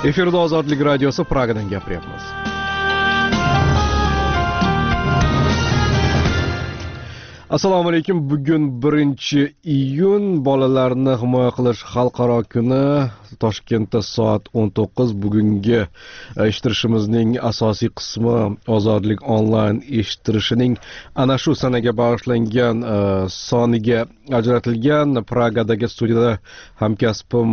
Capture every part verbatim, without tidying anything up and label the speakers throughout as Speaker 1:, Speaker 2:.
Speaker 1: Efirda Ozodlik radiosi Pragadan gapiryapmiz. Assalomu alaykum. Bugun birinchi iyun bolalarni himoya qilish xalqaro kuni. Toshkentda soat o'n to'qqiz. Bugungi eshittirishimizning asosiy qismi Ozodlik onlayn eshittirishining ana shu sanaga bag'ishlangan soniga ajratilgan. Pragadagi studiyada hamkasbim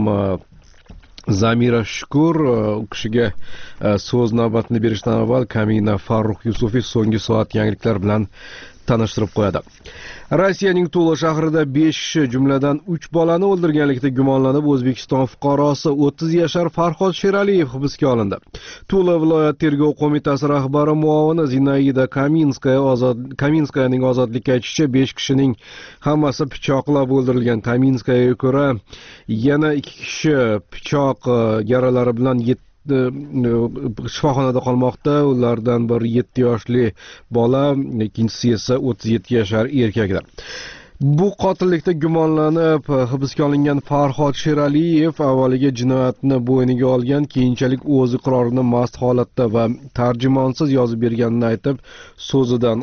Speaker 1: Zamira Shukur, u kishiga so'z navbatini berishdan avval Kamina Farruh Yusufiy so'nggi soat yangiliklar bilan tanishtirib qo'yadi. Rossiyaning Tula shahrida besh kishi, jumladan uch bolani o'ldirganlikda gumonlanib O'zbekiston fuqarosi o'ttiz yashar Farhod Sheraliyev hibsga olindi. Tula viloyat tergov qo'mitasi rahbari muovini Zinaida Kaminskaya ozod Kaminskayaning ozodlikka aytishicha, besh kishining hammasi pichoqlab o'ldirilgan. Kaminskayaga ko'ra, yana ikki kishi pichoq yaralari bilan shifoxonada qolmoqda. Ulardan biri yetti yoshli bola, ikkinchisi esa o'ttiz yetti yashar erkakdir. Bu qotillikda gumonlanib hibsga olingan Farhod Sheraliyev avvaliga jinoyatni bo'yniga olgan, keyinchalik o'z iqrorini mast holatda va tarjimonsiz yozib berganini aytib, so'zidan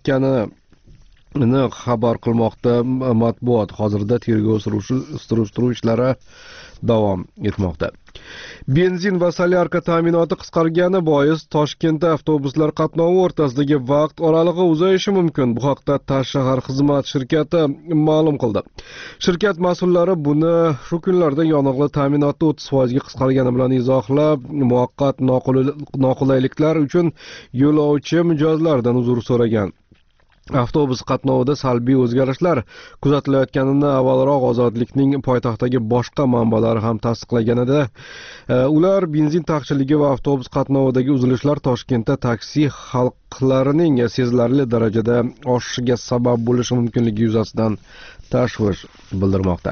Speaker 1: qaytganini xabar qilmoqda matbuot. Hozirda tergov surishtiruv ishlari davom etmoqda. Benzin va solyarka ta'minoti qisqargani bois Toshkentda avtobuslar qatnovi o'rtasidagi vaqt oralig'i uzayishi mumkin. Bu haqda Tashshahar xizmat shirkati ma'lum qildi. Shirkat mas'ullari buni shu kunlarda yonilg'i ta'minotni o'ttiz foizga qisqargani bilan izohlab, muvaqqat noqulayliklar uchun yo'lovchi mijozlardan uzr so'ragan. Avtobus qatnovida salbiy o'zgarishlar kuzatilayotganini avvalroq Ozodlikning poytaxtdagi boshqa manbalari ham tasdiqlaganida, ular benzin taqchilligi va avtobus qatnovidagi uzilishlar Toshkentda taksi xalqlarining sezilarli darajada oshishiga sabab bo'lishi mumkinligi yuzasidan tashvish bildirmoqda.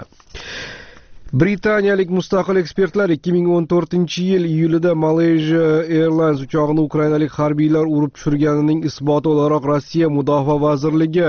Speaker 1: Britaniyalik mustaqil ekspertlar ikki ming o'n to'rtinchi yil iyulida Malaysia Airlines uchog'ini ukrainalik harbiylar urib tushirganining isboti o'laroq Rossiya Mudofaa vazirligi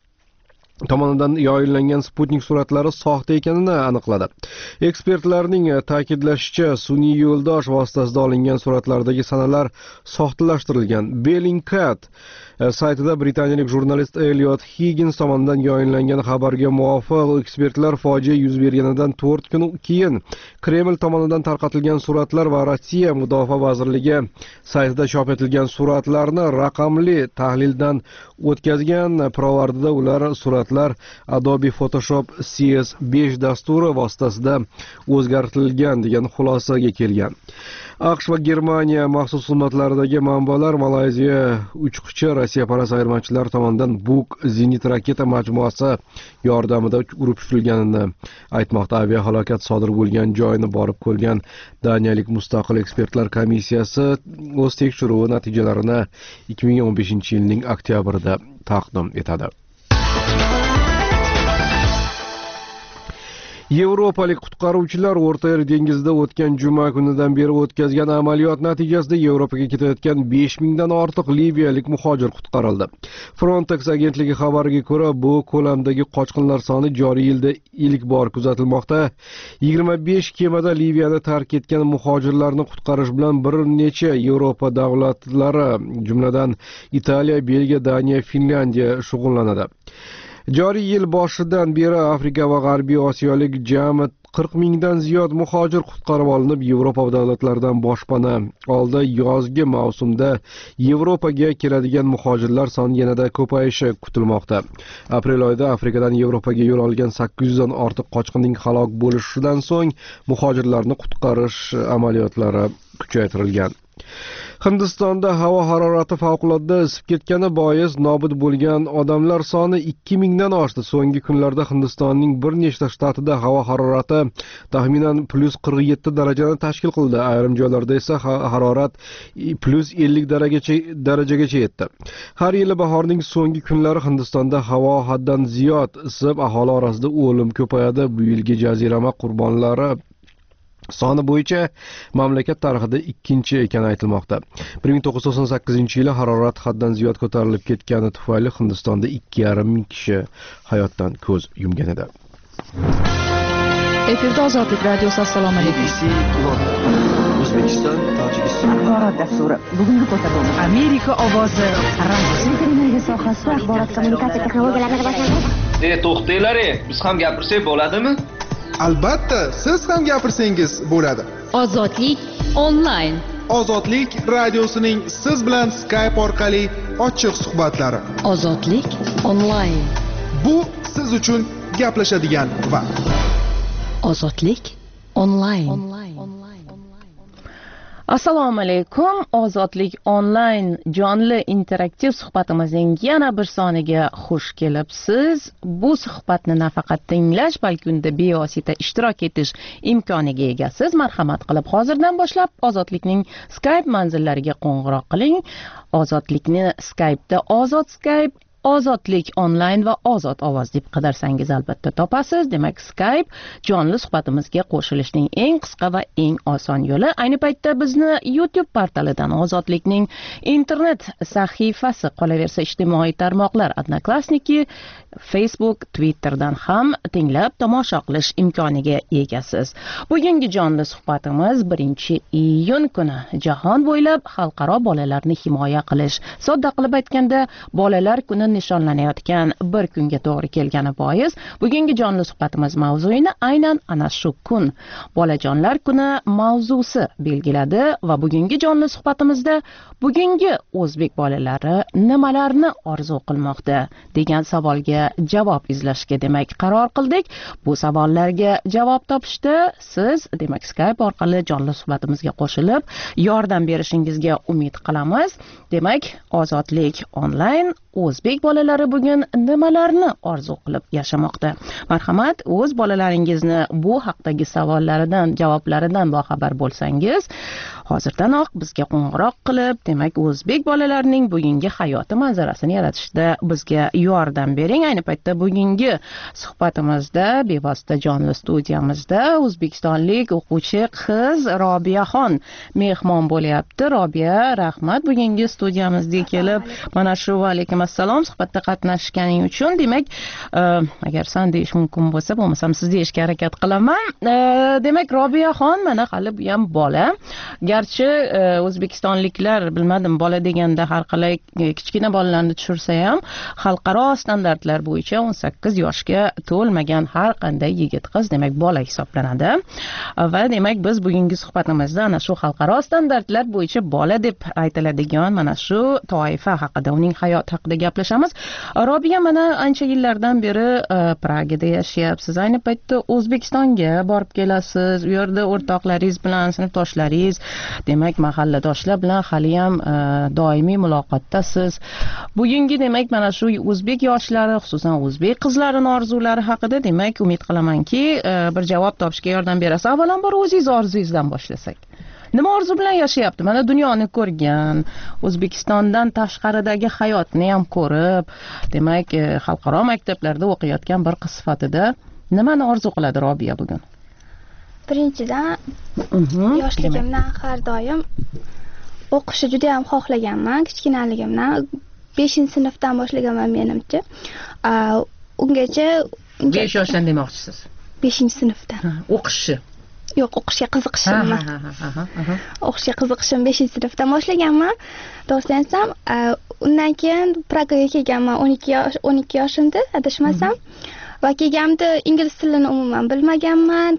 Speaker 1: tomonidan yoyillangan Sputnik suratlari soxta ekanini aniqladi. Ekspertlarning ta'kidlashicha, sun'iy yo'ldosh vositasida olingan suratlardagi sanalar soxtalashtirilgan. Bellingcat saytida britaniyalik jurnalist Elliot Higgins tomonidan yoyinlangan xabarga muvofiq, ekspertlar fojia yuz berganidan to'rt kun keyin Kreml tomonidan tarqatilgan suratlar va Rossiya Mudofaa vazirligi saytida chop etilgan suratlarni raqamli tahlildan o'tkazgan. Pirovardida ular suratlar Adobe Photoshop C S besh dasturi vositasida o'zgartirilgan degan xulosaga kelgan. AQSh va Germaniya maxsus xizmatlaridagi manbalar Malayziya uchquchi Rossiyaparast ayirmachilar tomonidan Buk zenit raketa majmuasi yordamida urib tushirilganini aytmoqda. Aviahalokat sodir bo'lgan joyni borib ko'rgan Daniyalik mustaqil ekspertlar komissiyasi o'z tekshiruvi natijalarini ikki ming o'n beshinchi yilning oktyabrida taqdim etadi. Yevropalik qutqaruvchilar O'rta Yer dengizida o'tgan juma kunidan beri o'tkazgan amaliyot natijasida Yevropaga ketayotgan besh mingdan ortiq liviyalik muhojir qutqarildi. Frontex agentligi xabariga ko'ra, bu ko'lamdagi qochqinlar soni joriy yilda ilk bor kuzatilmoqda. yigirma besh kemada Liviyani tark etgan muhojirlarni qutqarish bilan bir necha Yevropa davlatlari, jumladan Italiya, Belgiya, Daniya, Finlandiya shug'ullanadi. Joriy yil boshidan beri Afrika va G'arbiy Osiyolik jami qirq mingdan ziyod muhojir qutqarib olinib, Yevropa davlatlaridan boshpana oldi. Yozgi mavsumda Yevropaga keladigan muhojirlar soni yanada ko'payishi kutilmoqda. Aprel oyida Afrikadan Yevropaga yo'l olgan sakkiz yuzdan ortiq qochqinning halok bo'lishidan so'ng muhojirlarni qutqarish amaliyotlari kuchaytirilgan. Hindistonda havo harorati favqulodda isib ketgani bois nobud bo'lgan odamlar soni ikki mingdan oshdi. So'nggi kunlarda Hindistonning bir nechta shtatida havo harorati taxminan plus qirq yetti darajani tashkil qildi. Ayrim joylarda esa harorat plus ellik darajagacha yetdi. Har yili bahorning so'nggi kunlari Hindistonda havo haddan ziyod isib, aholi orasida o'lim ko'payadi. Bu yilgi jazirama qurbonlari soni bo'yicha mamlakat tarixida ikkinchi ekani aytilmoqda. bir ming to'qqiz yuz to'qson sakkizinchi yili harorat haddan ziyod ko'tarilib ketgani tufayli Hindistonda ikki yarim ming kishi hayotdan ko'z yumgan edi.
Speaker 2: Efirda Ozodlik radiosi. Assalomu alaykum.
Speaker 3: O'zbekiston, Tojikiston.
Speaker 4: Axborot dasturi. Bugungi ko'rsatuvimiz
Speaker 2: Amerika ovozi.
Speaker 4: radio sohasida axborot kommunikatsiya texnologiyalarini rivojlantirish.
Speaker 5: E, to'xtanglar, biz ham gapirsak bo'ladimi?
Speaker 6: Albatta, siz ham gapirsangiz bo'ladi.
Speaker 7: Ozodlik onlayn.
Speaker 6: Ozodlik radiosining siz bilan Skype orqali ochiq suhbatlari.
Speaker 7: Ozodlik onlayn.
Speaker 6: Bu siz uchun gaplashadigan vaqt.
Speaker 7: Ozodlik onlayn.
Speaker 8: Assalomu alaykum. Ozodlik onlayn jonli interaktiv suhbatimizning yana bir soniga xush kelibsiz. Bu suhbatni nafaqat tinglash, balki unda bevosita ishtirok etish imkoniga egasiz. Marhamat qilib hozirdan boshlab Ozodlikning Skype manzillariga qo'ng'iroq qiling. Ozodlikni Skype'da Ozod Skype, Ozodlik onlayn va Ozod ovoz deb qidirsangiz albatta topasiz. Demak, Skype jonli suhbatimizga qo'shilishning eng qisqa va eng oson yo'li. Ayni paytda bizni YouTube portalidan, Ozodlikning internet sahifasi, qolaversa ijtimoiy tarmoqlar Odnoklassniki, Facebook, Twitterdan ham tinglab tomosha qilish imkoniga egasiz. Bugungi jonli suhbatimiz birinchi iyun kuni jahon bo'ylab xalqaro bolalarni himoya qilish, sodda qilib aytganda bolalar kuni nishonlanayotgan bir kunga to'g'ri kelgani bois bugungi jonli suhbatimiz mavzuini aynan ana shu kun, bolajonlar kuni mavzusi belgiladi va bugungi jonli suhbatimizda bugungi o'zbek bolalari nimalarni orzu qilmoqda degan savolga javob izlashga demak qaror qildik. Bu savollarga javob topishda siz demak Skype orqali jonli suhbatimizga qo'shilib yordam berishingizga umid qilamiz. Demak, Ozodlik onlayn o'zbek bolalari bugun nimalarni orzu qilib yashamoqda? Marhamat, o'z bolalaringizni bu haqdagi savollaridan, javoblaridan boxabar bo'lsangiz, hozirdanoq bizga qo'ng'iroq qilib, demak, o'zbek bolalarining bugungi hayoti manzarasini yaratishda bizga yordam bering. Ayni paytda bugungi suhbatimizda bevosita jonli studiyamizda o'zbekistonlik o'quvchi qiz Robiyaxon mehmon bo'lyapti. Robiya, rahmat bugungi studiyamizga kelib, mana shu va alaykum assalom suhbatda qatnashganing uchun. Demak, agar san deyish mumkin bo'lsa, bo'lmasam siz deyishga harakat qilaman. Demak, Robiyaxon mana hali bu ham bola. Garchi o'zbekistonliklar bilmadim, bola deganda har qalay kichkina bolalarni tushirsa ham xalqaro standartlar bo'yicha o'n sakkiz yoshga to'lmagan har qanday yigit qiz demak bola hisoblanadi. Va demak biz bugungi suhbatimizda ana shu xalqaro standartlar bo'yicha bola deb aytiladigan mana shu toifa haqida, uning hayoti haqida gaplashamiz. Robiya, mana ancha yillardan beri Pragada yashayapsiz. Ayni paytda O'zbekistonga borib kelasiz. U yerda o'rtoqlaringiz bilan, sinfdoshlaringiz, demak mahalladoshlar bilan hali ham doimiy muloqotdasiz. Bugungi demak mana shu o'zbek yoshlari, xususan o'zbek qizlarining orzulari haqida demak umid qilamanki bir javob topishga yordam berasiz. Avvalambor o'zingiz orzuyingizdan boshlasak. Nima orzu bilan yashayapti? Mana dunyoni ko'rgan, O'zbekistondan tashqaridagi hayotni ham ko'rib, demak xalqaro maktablarda o'qiyotgan bir qiz sifatida nimani orzu qiladi Robiya bugun?
Speaker 9: Birinchidan, yoshligimdan har doim o'qishni juda ham xohlaganman. Kichkinaligimdan beshinchi sinfdan boshlaganman menimcha. Ungacha
Speaker 8: besh yoshdan demoqchisiz? beshinchi sinfdan. O'qishni
Speaker 9: Yo'q, o'qishga qiziqishim. O'qishga qiziqishim beshinchi sinfdan boshlaganman. To'g'risini aytsam, undan keyin Pragaga kelganman o'n ikki yosh, o'n ikki yoshimda, adashmasam. Va kelganimda ingliz tilini umuman bilmaganman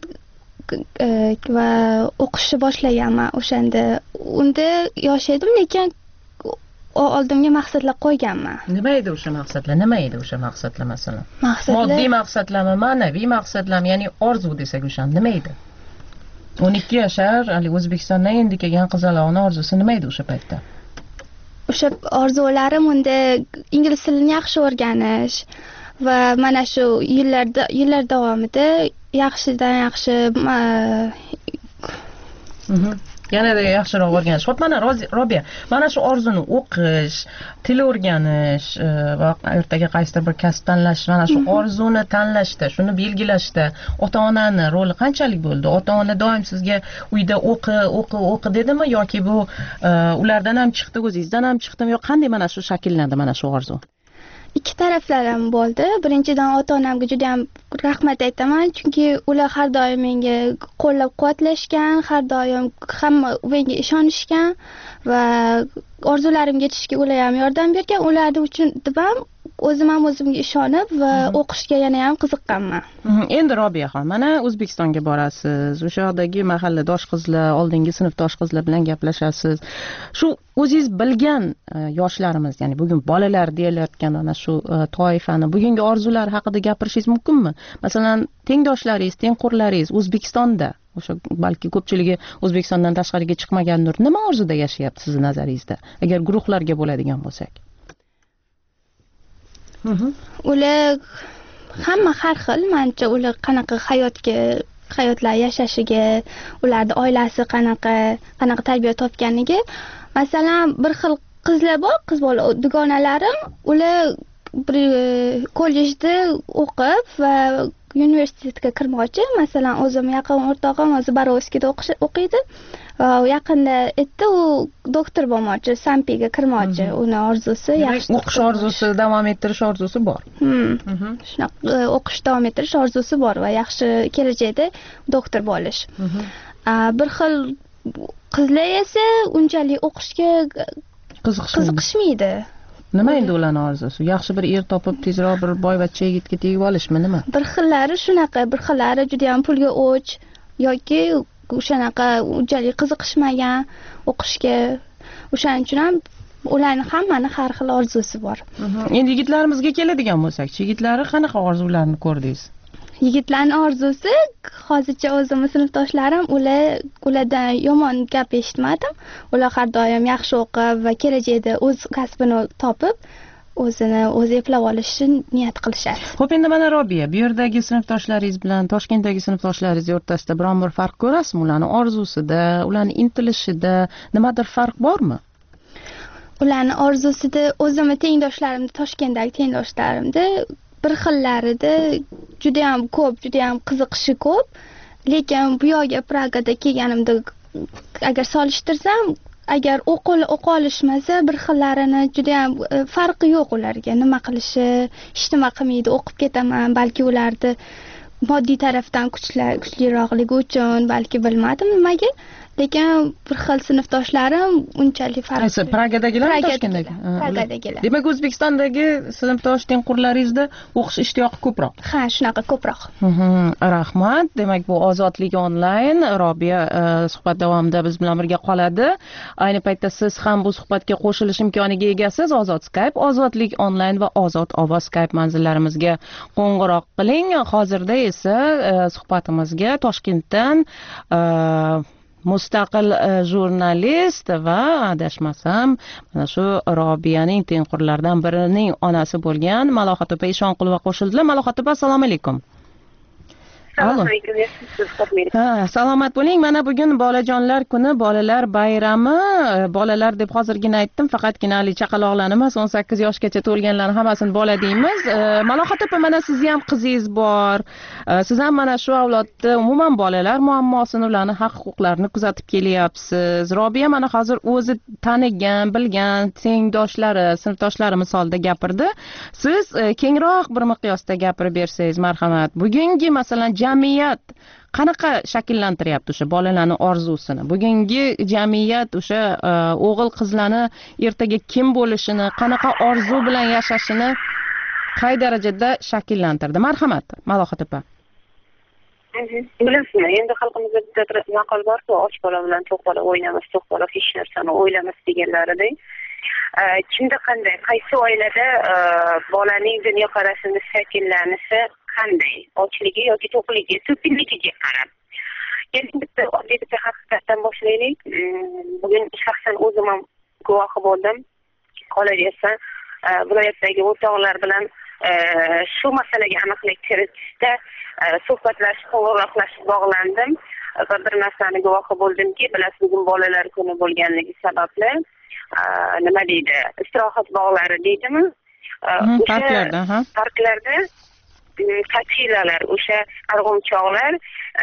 Speaker 9: va o'qishni boshlaganman o'shanda. Unda yosh edim, lekin oldimga maqsadlar qo'yganman.
Speaker 8: Nima edi o'sha maqsadlar? Nima edi o'sha maqsadlar masalan?
Speaker 9: Maqsadlar
Speaker 8: moddiy maqsadlarmi, ma'naviy maqsadlarmi, ya'ni orzu desak o'sha nima edi? o'n ikki yashar, hali O'zbekistondan endi kelgan qizaloqning orzusi nima edi o'sha paytda?
Speaker 9: O'sha orzularim unda ingliz tilini yaxshi o'rganish va mana shu yillarda yillar davomida yaxshidan yaxshi
Speaker 8: yanada yaxshiroq o'rganish. Xo'p, mana Robiya, mana shu orzuni o'qish, til o'rganish va ertaga qaysidir bir kasb tanlash, mana shu orzuni tanlashda, shuni belgilashda ota-onani roli qanchalik bo'ldi? Ota-ona doim sizga uyda o'qi, o'qi, o'qi dedimi yoki bu ulardan ham chiqdi, o'zingizdan ham chiqdimi, yo qanday mana shu shakllandi mana shu orzu?
Speaker 9: ikki taraflama bo'ldi. Birinchidan ota-onamga juda ham rahmat aytaman, chunki ular har doim menga qo'llab-quvvatlashgan, har doim hamma menga ishonishgan va orzularimga yetishga ular ham yordam bergan. Ular uchun ham o'zim ham o'zimga ishonib va o'qishga yana ham qiziqqanman.
Speaker 8: Endi Robiyaxon, mana O'zbekistonga borasiz. O'sha yoqdagi mahalladosh qizlar, oldingi sinfdosh qizlar bilan gaplashasiz. Shu o'zingiz bilgan yoshlarimiz, ya'ni bugun bolalar deyilayotgan ana shu toifani bugungi orzular haqida gapirishingiz mumkinmi? Masalan, tengdoshlaringiz, tengqurlaringiz O'zbekistonda, o'sha balki ko'pchiligi O'zbekistondan tashqariga chiqmagandir. Nima orzuda yashayapti sizning nazaringizda? Agar guruhlarga bo'ladigan bo'lsak.
Speaker 9: Ular hamma har xil, menimcha ular qanaqa hayotga hayotlar yashashiga, ularning oilasi qanaqa, qanaqa tarbiya topganiga. Masalan, bir xil qizlar bor, qiz bola dugonalarim, ular bir kollejda o'qib va universitetga kirmoqchi. Masalan, o'zim yaqin o'rtog'im o'zi Borovskida o'qiydi. Yaqinda aytdi, u doktor bo'lmoqchi, Sampiga kirmoqchi. Uni orzusi yaxshi.
Speaker 8: O'qish orzusi, davom ettirish orzusi bor.
Speaker 9: Shunaqa o'qish davom ettirish orzusi bor va yaxshi kelajakda doktor bo'lish. Bir xil qizlar esa unchalik o'qishga qiziqishmaydi.
Speaker 8: Nima endi ularning orzusi? Yaxshi bir er topib, tezroq bir boyvachcha yigitga tegib olishmi, nima?
Speaker 9: Bir xillari shunaqa, bir xillari juda ham pulga o'ch yoki o'shanaqa unchalik qiziqishmagan o'qishga. O'shaning uchun ham ularning hammani har xil orzusi bor.
Speaker 8: Endi yigitlarimizga keladigan bo'lsak, yigitlari qanaqa orzularni ko'rdingiz?
Speaker 9: Yigitlarning orzusi hozircha o'zimning sinfdoshlarim, ular ulardan yomon gap eshitmadim. Ular har doim yaxshi o'qib va kelajakda o'z kasbini topib, o'zini o'zi eplab olishni niyat qilishadi.
Speaker 8: Xo'p, endi mana Robiya, bu yerdagi sinfdoshlaringiz bilan Toshkentdagi sinfdoshlaringiz o'rtasida biron bir farq ko'rasizmi? Ularning orzusida, ularning intilishida nimadir farq bormi?
Speaker 9: Ularning orzusida o'zimning tengdoshlarimda, Toshkentdagi tengdoshlarimda bir xillarida juda ham ko'p, juda ham qiziqishi ko'p. Lekin bu yoqqa Pragada kelganimda agar solishtirsam, agar o'qi o'qi olishmasa, bir xillarini juda ham farqi yo'q ularga. Nima qilishi, hech nima qilmaydi, o'qib ketaman, balki ularni moddiy tarafdan kuchlar kuchliroqligi uchun, balki bilmadim nimaga. Lekin bir xil sinfdoshlarim unchalik farq.
Speaker 8: Qaysi Pragadagilar, Toshkentdagi?
Speaker 9: Pragadagilar.
Speaker 8: Demak, O'zbekistondagi sinfdosh tengqurlaringizda o'qish ishtiyoqi ko'proq.
Speaker 9: Ha, shunaqa ko'proq.
Speaker 8: Rahmat. Demak, bu Ozodlik onlayn. Robiya suhbat davomida biz bilan birga qoladi. Ayni paytda siz ham bu suhbatga qo'shilish imkoniga egasiz. Ozod Skype, Ozodlik onlayn va Ozod ovoz Skype manzillarimizga qo'ng'iroq qiling. Hozirda esa suhbatimizga Toshkentdan mustaqil jurnalist va adashmasam mana shu Robiyaning tengqurlaridan birining onasi bo'lgan Malohat opa Eshonqulova qo'shildilar. Malohat opa, assalomu alaykum. Ha, salomat bo'ling. Mana bugun bolajonlar kuni, bolalar bayrami. Bolalar deb hozirgina aytdim, faqatgina ali chaqaloqlar emas, o'n sakkiz yoshgacha to'lganlarni hammasini bola deymiz. Malohat opa, mana sizni ham qizingiz bor. Siz ham mana shu avlodda umuman bolalar muammosini, ularning haq-huquqlarini kuzatib kelyapsiz. Robiya mana hozir o'zi tanigan, bilgan tengdoshlari, sinfdoshlari misolida gapirdi. Siz kengroq bir miqyosda gapirib bersangiz, marhamat. Bugungi masalan jamiyat qanaqa shakllantiryapti o'sha bolalarning orzusini? Bugungi jamiyat o'sha o'g'il qizlarni ertaga kim bo'lishini, qanaqa orzu bilan yashashini qay darajada shakllantirdi? Marhamat, Malohat opa.
Speaker 3: Bilasizmi, endi xalqimizda bitta maqol bor-ku, och bola bilan to'q bola o'ynamas, to'q bola hech narsani o'ylamas deganlaridek. Kimda qanday, qaysi oilada bolaning dunyoqarashini shakllanishi qanday, ochligi yoki to'qligi, to'pinligiga qarab. Endi bitta oddiy bitta haqiqatdan boshlaylik. Bugun shaxsan o'zim ham guvohi bo'ldim. Qolaversa, viloyatdagi o'rtoqlar bilan shu masalaga aniqlik kiritishda suhbatlashib, qo'ng'iroqlashib bog'landim va bir narsani guvohi bo'ldimki, bilasiz, bugun bolalar kuni bo'lganligi sababli nima deydi, istirohat bog'lari deydimi?
Speaker 8: Parklarda, ha?
Speaker 3: Parklarda taksilar, o'sha arg'umchoqlar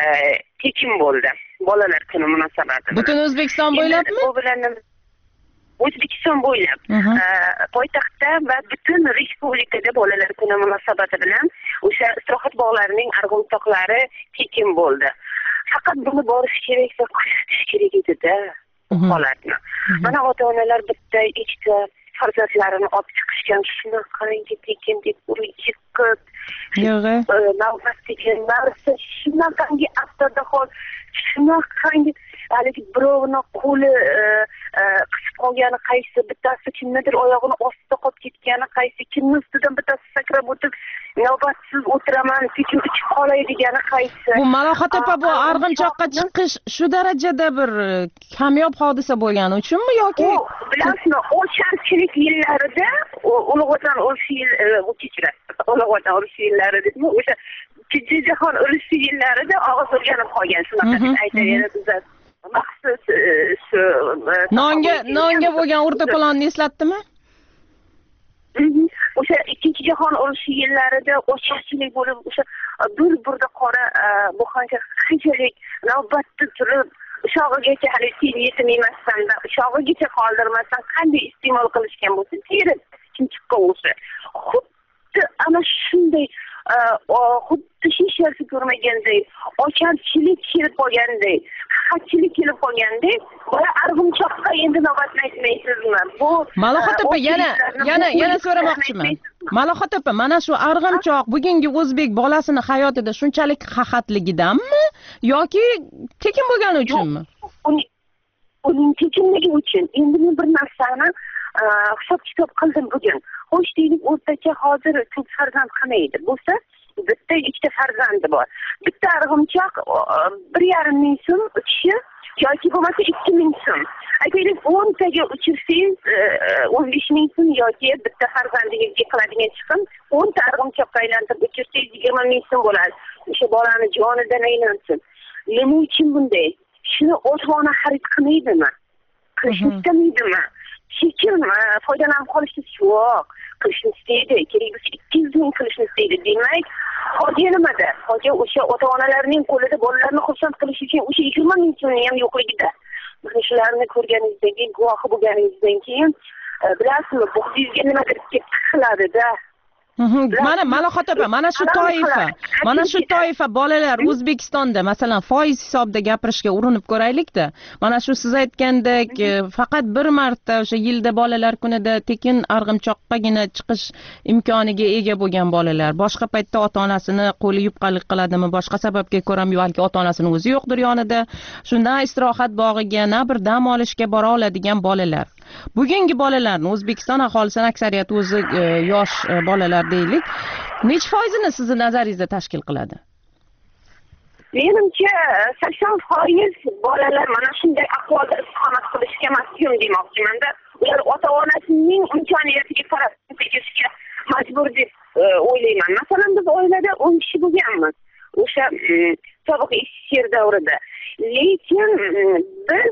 Speaker 3: tekin bo'ldi bolalar kuni munosabati bilan.
Speaker 8: Butun O'zbekiston bo'ylabmi?
Speaker 3: Bu bilan O'zbekiston bo'ylab poytaxtda va butun respublikada bolalar kuni munosabati bilan o'sha istirohat bog'larining arg'imchoqlari tekin bo'ldi. Faqat buni borish kerak va kuzatish kerak edi-da holatni. Mana ota-onalar bitta ikkita farzandlarini olib chiqishgan, shunaqangi tekin deb urib chiqib, navbat degan narsa shunaqangi avtodahol, shunaqangi haligi birovni qo'li qisib qolgani qaysi, bittasi kimnidir oyog'ini ostida qolib ketgani qaysi, kimni ustidan bittasi sakrab o'tib navbatsiz o'tiraman, tekin ichib qolay degani qaysi.
Speaker 8: Bu Malohat opa, bu arg'imchoqqa chiqish shu darajada bir kamyob hodisa bo'lgani uchunmi yoki
Speaker 3: bilasizmi, ocharchilik yillarida ulug' vatan urushi yil kechirasiz. Ulug' vatan urushi yillari dedimi? O'sha Ikkinchi jahon urushi yillarida og'iz o'rganib qolgan, shunaqa deb aytaveradi. Maxsus shu
Speaker 8: nonga nonga bo'lgan o'rta plonni eslatdimi?
Speaker 3: O'sha Ikkinchi jahon urushi yillarida ocharchilik bo'lib, o'sha bir burda qora bu qanchalik navbatda turib, o'shog'igacha hali sen yetim emassan-da, o'shog'igacha qoldirmasdan qanday iste'mol qilishgan bo'lsa, teri kim chiqqan bo'lsa, xuddi ana shunday xuddi hech narsa ko'rmaganday, ocharchilik kelib qolganday, qahatchilik kelib qolganday, bola arg'imchoqqa endi navbatni aytmaysizmi? Bu
Speaker 8: Malohat opa, yana yana yana so'ramoqchiman. Malohat opa, mana shu arg'imchoq bugungi o'zbek bolasini hayotida shunchalik qahatligidanmi yoki tekin bo'lgani uchunmi?
Speaker 3: Uning tekinligi uchun. Endi men bir narsani hisob-kitob qildim bugun. Xo'sh deylik, o'rtacha hozir ko'p farzand qamaydi bo'lsa, bitta ikkita farzandi bor. Bitta arg'imchoq bir yarim ming so'm uchishi yoki bo'lmasa ikki ming so'm. Aytaylik, o'ntaga uchirsangiz o'n besh ming so'm yoki bitta farzandiga qiladigan chiqim o'nta arg'imchoqqa aylantirib uchirsangiz yigirma ming so'm bo'ladi. O'sha bolani jonidan aylansin. Nima uchun bunday? Shuni ota-ona xarid qilmaydimi? Qilishni istamaydimi? Sekin foydalanib qolishni yo'q. Qilishni istaydi. Kerak bo'lsa ikki yuz ming qilishni istaydi. Demak, hojat nimada? Hojat o'sha ota-onalarning qo'lida bolalarni xursand qilish uchun o'sha yigirma ming so'mni ham yo'qligida. Mana shularni ko'rganingizdan keyin, guvohi bo'lganingizdan keyin bilasizmi, bu sizga nimadir qiladi-da.
Speaker 8: Mana Malohat opa, mana shu toifa, mana shu toifa bolalar O'zbekistonda masalan foiz hisobida gapirishga urinib ko'raylik-da. Mana shu siz aytgandek, faqat bir marta o'sha yilda bolalar kunida tekin arg'imchoqqagina chiqish imkoniga ega bo'lgan bolalar, boshqa paytda ota-onasini qo'li yupqalik qiladimi, boshqa sababga ko'ra balki ota-onasining o'zi yo'qdir yonida, shunda istirohat bog'iga, na bir dam olishga bora oladigan bolalar. Bugungi bolalarni O'zbekiston aholisini aksariyati o'zi yosh bolalar deylik, necha foizini sizni nazaringizda tashkil qiladi?
Speaker 3: Menimcha sakson foiz bolalar mana shunday ahvolda istiqomat qilishga mahkum demoqchiman-da. Ular ota-onasining imkoniyatiga qarab tegishga majbur deb o'ylayman. Masalan, biz oilada o'n kishi bo'lganmiz. O'sha sobiq ishchi davrida. Lekin biz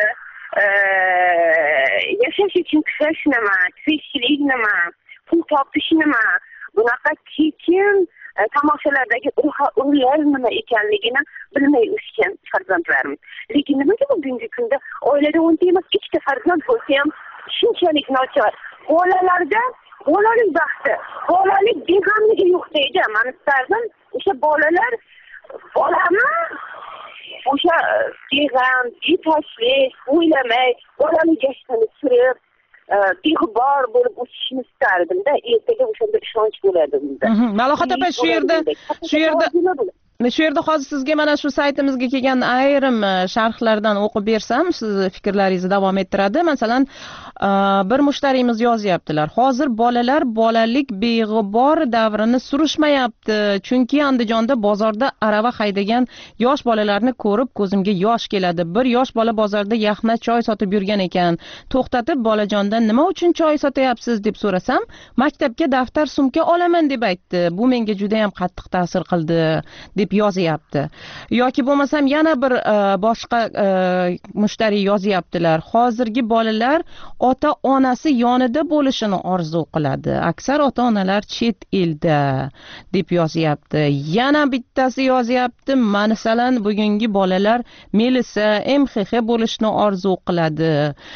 Speaker 3: yashash uchun kurash nima, tirikchilik nima, pul topish nima, bunaqa tekin tomoshalardagi urug'lar nima ekanligini bilmay o'sgan farzandlarimiz. Lekin nimaga bugungi kunda oilada o'nta emas, ikkita farzand bo'lsa ham shunchalik nochor. Bolalarda bolalik baxti, bolalik beg'amligi yo'q deydi. Mana istardim o'sha bolalar bolani o'sha beg'am, betashvish, o'ylamay, bolani gashtini surib, beg'ubor bo'lib o'sishni istardim-da. Ertaga o'shanda ishonch bo'ladi bunda.
Speaker 8: Malohat opa, shu yerda shu yerda shu yerda hozir sizga mana shu saytimizga kelgan ayrim sharhlardan o'qib bersam, siz fikrlaringizni davom ettiradi. Masalan, bir mushtariyimiz yozyaptilar. Hozir bolalar bolalik beg'ubor davrini surishmayapti, chunki Andijonda bozorda arava haydagan yosh bolalarni ko'rib ko'zimga yosh keladi. Bir yosh bola bozorda yaxna choy sotib yurgan ekan. To'xtatib, bolajondan nima uchun choy sotyapsiz deb so'rasam, maktabga daftar sumka olaman deb aytdi. Bu menga juda ham qattiq ta'sir qildi deb deb yozyapti. Yoki bo'lmasam yana bir boshqa mushtariy yozyaptilar. Hozirgi bolalar ota-onasi yonida bo'lishini orzu qiladi. Aksar ota-onalar chet elda deb yozyapti. Yana bittasi yozyapti, masalan, bugungi bolalar Melisa, M X X bo'lishni orzu qiladi.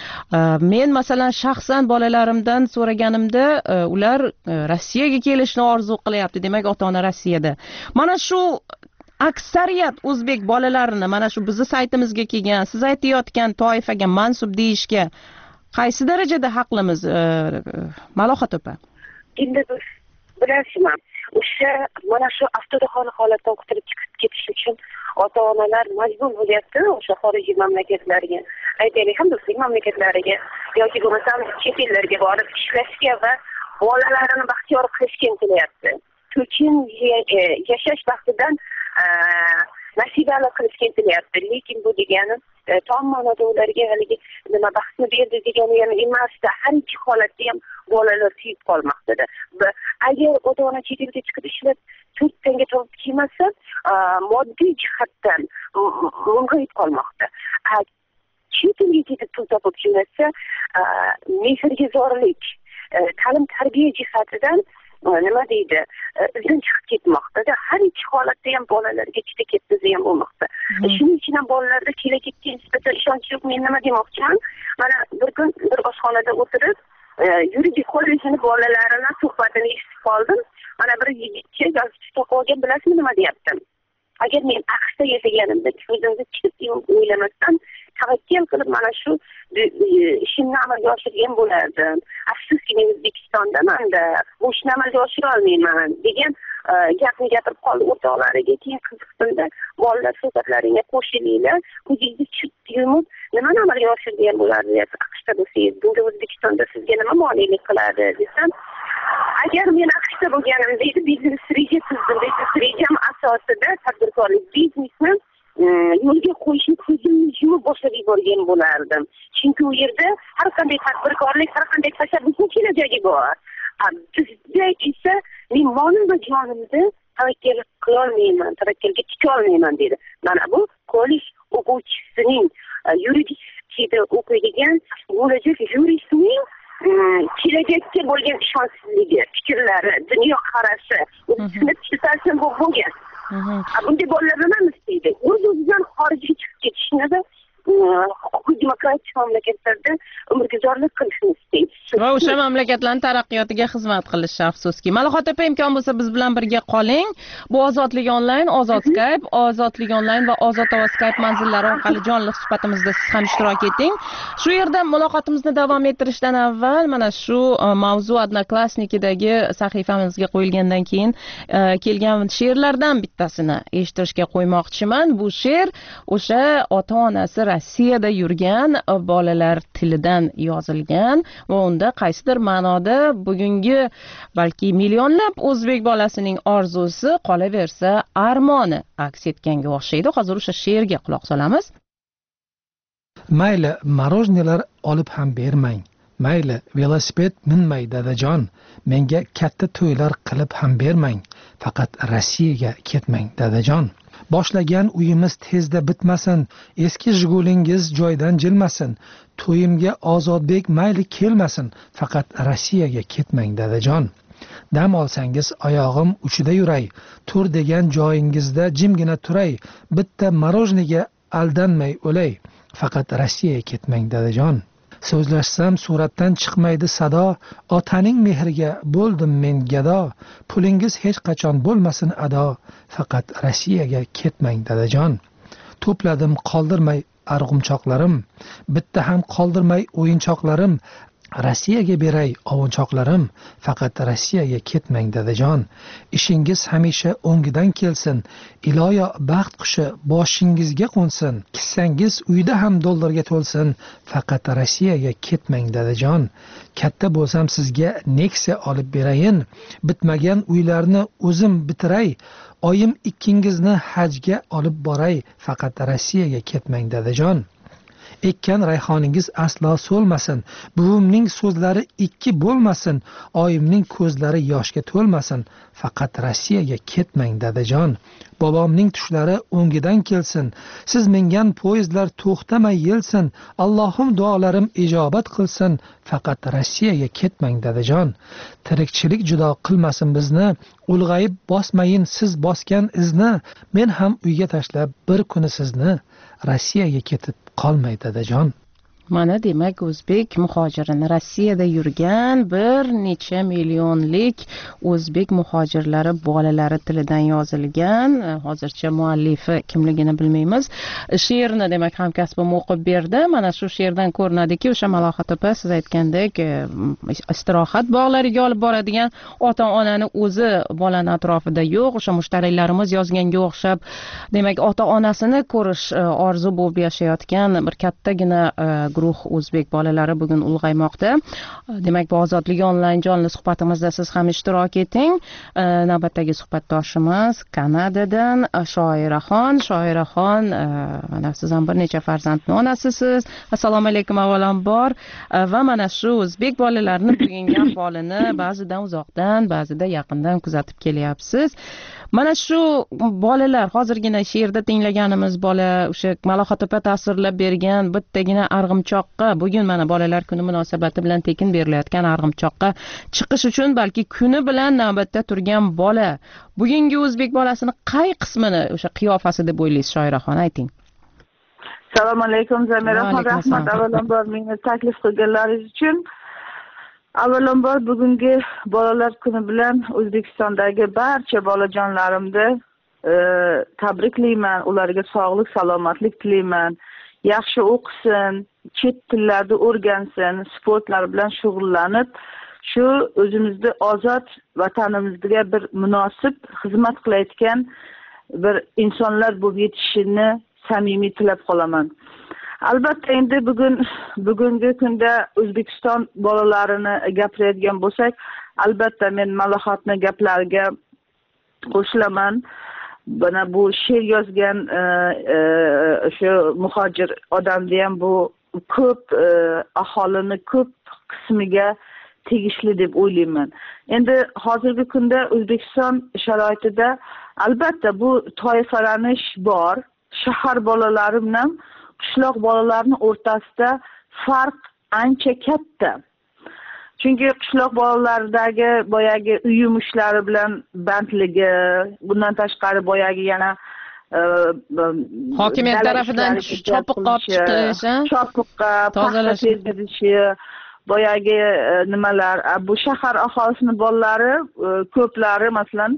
Speaker 8: Men masalan shaxsan bolalarimdan so'raganimda ular Rossiyaga kelishni orzu qilyapti. Demak, ota-ona Rossiyada. Mana shu aksariyat o'zbek bolalarini mana shu bizning saytimizga kelgan, siz aytayotgan toifaga mansub deyishga qaysi darajada haqlimiz, Malohat opa?
Speaker 3: Endi bilasizmi, o'sha mana shu avtodaxon holatdan qutulib chiqib ketish uchun ota-onalar majbur bo'lyapti o'sha xorijiy mamlakatlarga, aytaylik ham do'stlik mamlakatlariga yoki bo'lmasam chet ellarga borib ishlashga va bolalarini baxtiyor qilishga intilyapti. Turkin yashash baxtidan nasibali qilishga intilyapti. Lekin bu degani tom ma'noda ularga haligi nima baxtni berdi degani ham emasda. Har ikki holatda ham bolalar kuyib qolmoqda. Agar ota-ona chet elga chiqib ishlab to'rt tanga topib kelmasa, moddiy jihatdan mung'ayib qolmoqda. Chet elga ketib pul topib kelmasa, mehrga zorlik, ta'lim tarbiya jihatidan nima deydi, izdan chiqib ketmoqda. Har ikki holatda ham bolalarga juda katta ziyon bo'lmoqda. Shuning uchun ham bolalarda kelajakka nisbatan ishonch yo'q. Men nima demoqchiman? Mana bir kun bir oshxonada o'tirib, yuridik kollejini bolalarini suhbatini eshitib qoldim. Mana bir yigitcha galstuk taqib olgan, bilasizmi nima deyapti? Agar men AQShda yashaganimda ko'zimga chiqib o'ylamasdan tavakkal qilib mana shu ishimni amalga oshirgan bo'lardim. Afsuski men O'zbekistondaman-da, bu ishni amalga oshira olmayman degan gapni gapirib qoldi o'rtoqlariga. Keyin qiziqdim-da, bolalar suhbatlaringga qo'shilinglar, ko'zingizni chut yumib nimani amalga oshirgan bo'lardi deb AQShda bo'lsangiz, bunda O'zbekistonda sizga nima monelik qiladi desam, agar men AQShda bo'lganim deydi, biznes reja tuzdim deydi. Rejam asosida tadbirkorlik biznesni yo'lga qo'yishni ko'zimni yumib boshlab yuborgan bo'lardim. Chunki u yerda har qanday tadbirkorlik, har qanday tashabbusning kelajagi bor. Bizda esa men monim va jonimda tavakkal qilolmayman, tavakkalga tika olmayman dedi. Mana bu kollej o'quvchisining yuridikada o'qiydigan bo'lajak yuristning kelajakka bo'lgan ishonchsizligi, fikrlari, dunyo qarashi, o'zini tushuntirsin bu bo'lgan. Bunday bolalar nima istaydi? O'z-o'zidan xorijga chiqib ketishni va huquqiy demokratik mamlakatlarda umrguzorlik qilishni istaydi.
Speaker 8: Va o'sha mamlakatlarning taraqqiyotiga xizmat qilish, afsuski. Malohat opa, imkon bo'lsa biz bilan birga qoling. Bu Ozodlik onlayn, Ozod Skype, Ozodlik onlayn va Ozod Ovoz Skype manzillari orqali jonli suhbatimizda siz ham ishtirok eting. Shu yerda muloqotimizni davom ettirishdan avval mana shu mavzu Odnoklassnikidagi sahifamizga qo'yilgandan keyin kelgan she'rlardan bittasini eshittirishga qo'ymoqchiman. Bu she'r o'sha ota-onasi Rossiyada yurgan bolalar tilidan yozilgan va unda qaysidir ma'noda bugungi balki millionlab o'zbek bolasining orzusi, qolaversa armoni aks etganga o'xshaydi. Hozir o'sha she'rga quloq solamiz.
Speaker 10: Mayli marojnelar olib ham bermang, mayli velosiped minmay dadajon, menga katta to'ylar qilib ham bermang, faqat Rossiyaga ketmang dadajon. Boshlagan uyimiz tezda bitmasin, eski Jigulingiz joydan jilmasin, to'yimga Ozodbek mayli kelmasin, faqat Rossiyaga ketmang dadajon. Dam olsangiz oyog'im uchida yuray, tur degan joyingizda jimgina turay, bitta marojniga aldanmay o'lay, faqat Rossiyaga ketmang dadajon. So'zlashsam suratdan chiqmaydi sado, otaning mehriga bo'ldim men gado, pulingiz hech qachon bo'lmasin ado, faqat Rossiyaga ketmang dadajon. To'pladim qoldirmay arg'umchoqlarim, bitta ham qoldirmay o'yinchoqlarim, Rossiyaga beray ovunchoqlarim, faqat Rossiyaga ketmang dadajon. Ishingiz hamisha o'ngidan kelsin, iloyo baxt qushi boshingizga qo'nsin, kissangiz uyda ham dollarga to'lsin, faqat Rossiyaga ketmang dadajon. Katta bo'lsam sizga Nexia olib berayin, bitmagan uylarni o'zim bitiray, oyim ikkingizni hajga olib boray, faqat Rossiyaga ketmang dadajon. ekkan rayhoningiz aslo so'lmasin, buvimning so'zlari ikki bo'lmasin, oyimning ko'zlari yoshga to'lmasin, faqat Rossiyaga ketmang dadajon. Bobomning tushlari o'ngidan kelsin, siz mingan poyezdlar to'xtamay yelsin, Allohim duolarim ijobat qilsin, faqat Rossiyaga ketmang dadajon. Tirikchilik judo qilmasin bizni, ulg'ayib bosmayin siz bosgan izni, men ham uyga tashlab bir kuni sizni, Rossiyaga ketib qolmay dadajon.
Speaker 8: Mana demak o'zbek muhojirini Rossiyada yurgan bir necha millionlik o'zbek muhojirlari bolalari tilidan yozilgan, hozircha muallifi kimligini bilmaymiz. She'rni demak hamkasbim o'qib berdi. Mana shu she'rdan ko'rinadiki, o'sha Malohat opa siz aytgandek istirohat bog'lariga olib boradigan ota-onani o'zi bolani atrofida yo'q, o'sha mushtarilarimiz yozganga o'xshab, demak ota-onasini ko'rish orzu bo'lib yashayotgan bir kattagina guruh o'zbek bolalari bugun ulg'aymoqda. Demak, bu ozodlik onlayn jonli suhbatimizda siz ham ishtirok eting. Navbatdagi suhbatdoshimiz Kanadadan Shoiraxon. Shoiraxon, mana siz ham bir necha farzandning onasisiz. Assalomu alaykum avvalambor. Va mana shu o'zbek bolalarini bugungi ahvolini ba'zidan uzoqdan, ba'zida yaqindan kuzatib kelyapsiz. Mana shu bolalar, hozirgina she'rda tinglaganimiz bola, o'sha Malohat opa tasvirlab bergan bittagina arg'imchoqqa, bugun mana bolalar kuni munosabati bilan tekin berilayotgan arg'imchoqqa chiqish uchun balki kuni bilan navbatda turgan bola, bugungi o'zbek bolasini qay qismini o'sha qiyofasi deb o'ylaysiz, Shoiraxon, ayting.
Speaker 11: Assalomu alaykum Zamiraxon, rahmat avvalambor meni taklif qilganlaringiz uchun. Avvalambor bugungi bolalar kuni bilan O'zbekistondagi barcha bolajonlarimni e, tabriklayman, ularga sog'lik, salomatlik tilayman. Yaxshi o'qisin, chet tillarni o'rgansin, sportlar bilan shug'ullanib, shu o'zimizni ozod vatanimizga bir munosib xizmat qilayotgan bir insonlar bo'lib yetishishini samimiy tilab qolaman. Albatta endi bugun bugungi kunda O'zbekiston bolalarini gapiradigan bo'lsak, albatta men Malohatning gaplariga qo'shilaman. Bana bu she'r yozgan shu muhojir odamni ham bu ko'p aholini ko'p qismiga tegishli deb o'ylayman. Endi hozirgi kunda O'zbekiston sharoitida albatta bu toifalanish bor. Shahar bolalari bilan qishloq bolalarini o'rtasida farq ancha katta. Chunki qishloq bolalaridagi boyagi uy yumushlari bilan bandligi, bundan tashqari boyagi yana
Speaker 8: hokimiyat tarafidan chopiqqa olib chiqilishi,
Speaker 11: chopiqqa tozalash edishi, boyagi nimalar, bu shahar aholisini bolalari ko'plari masalan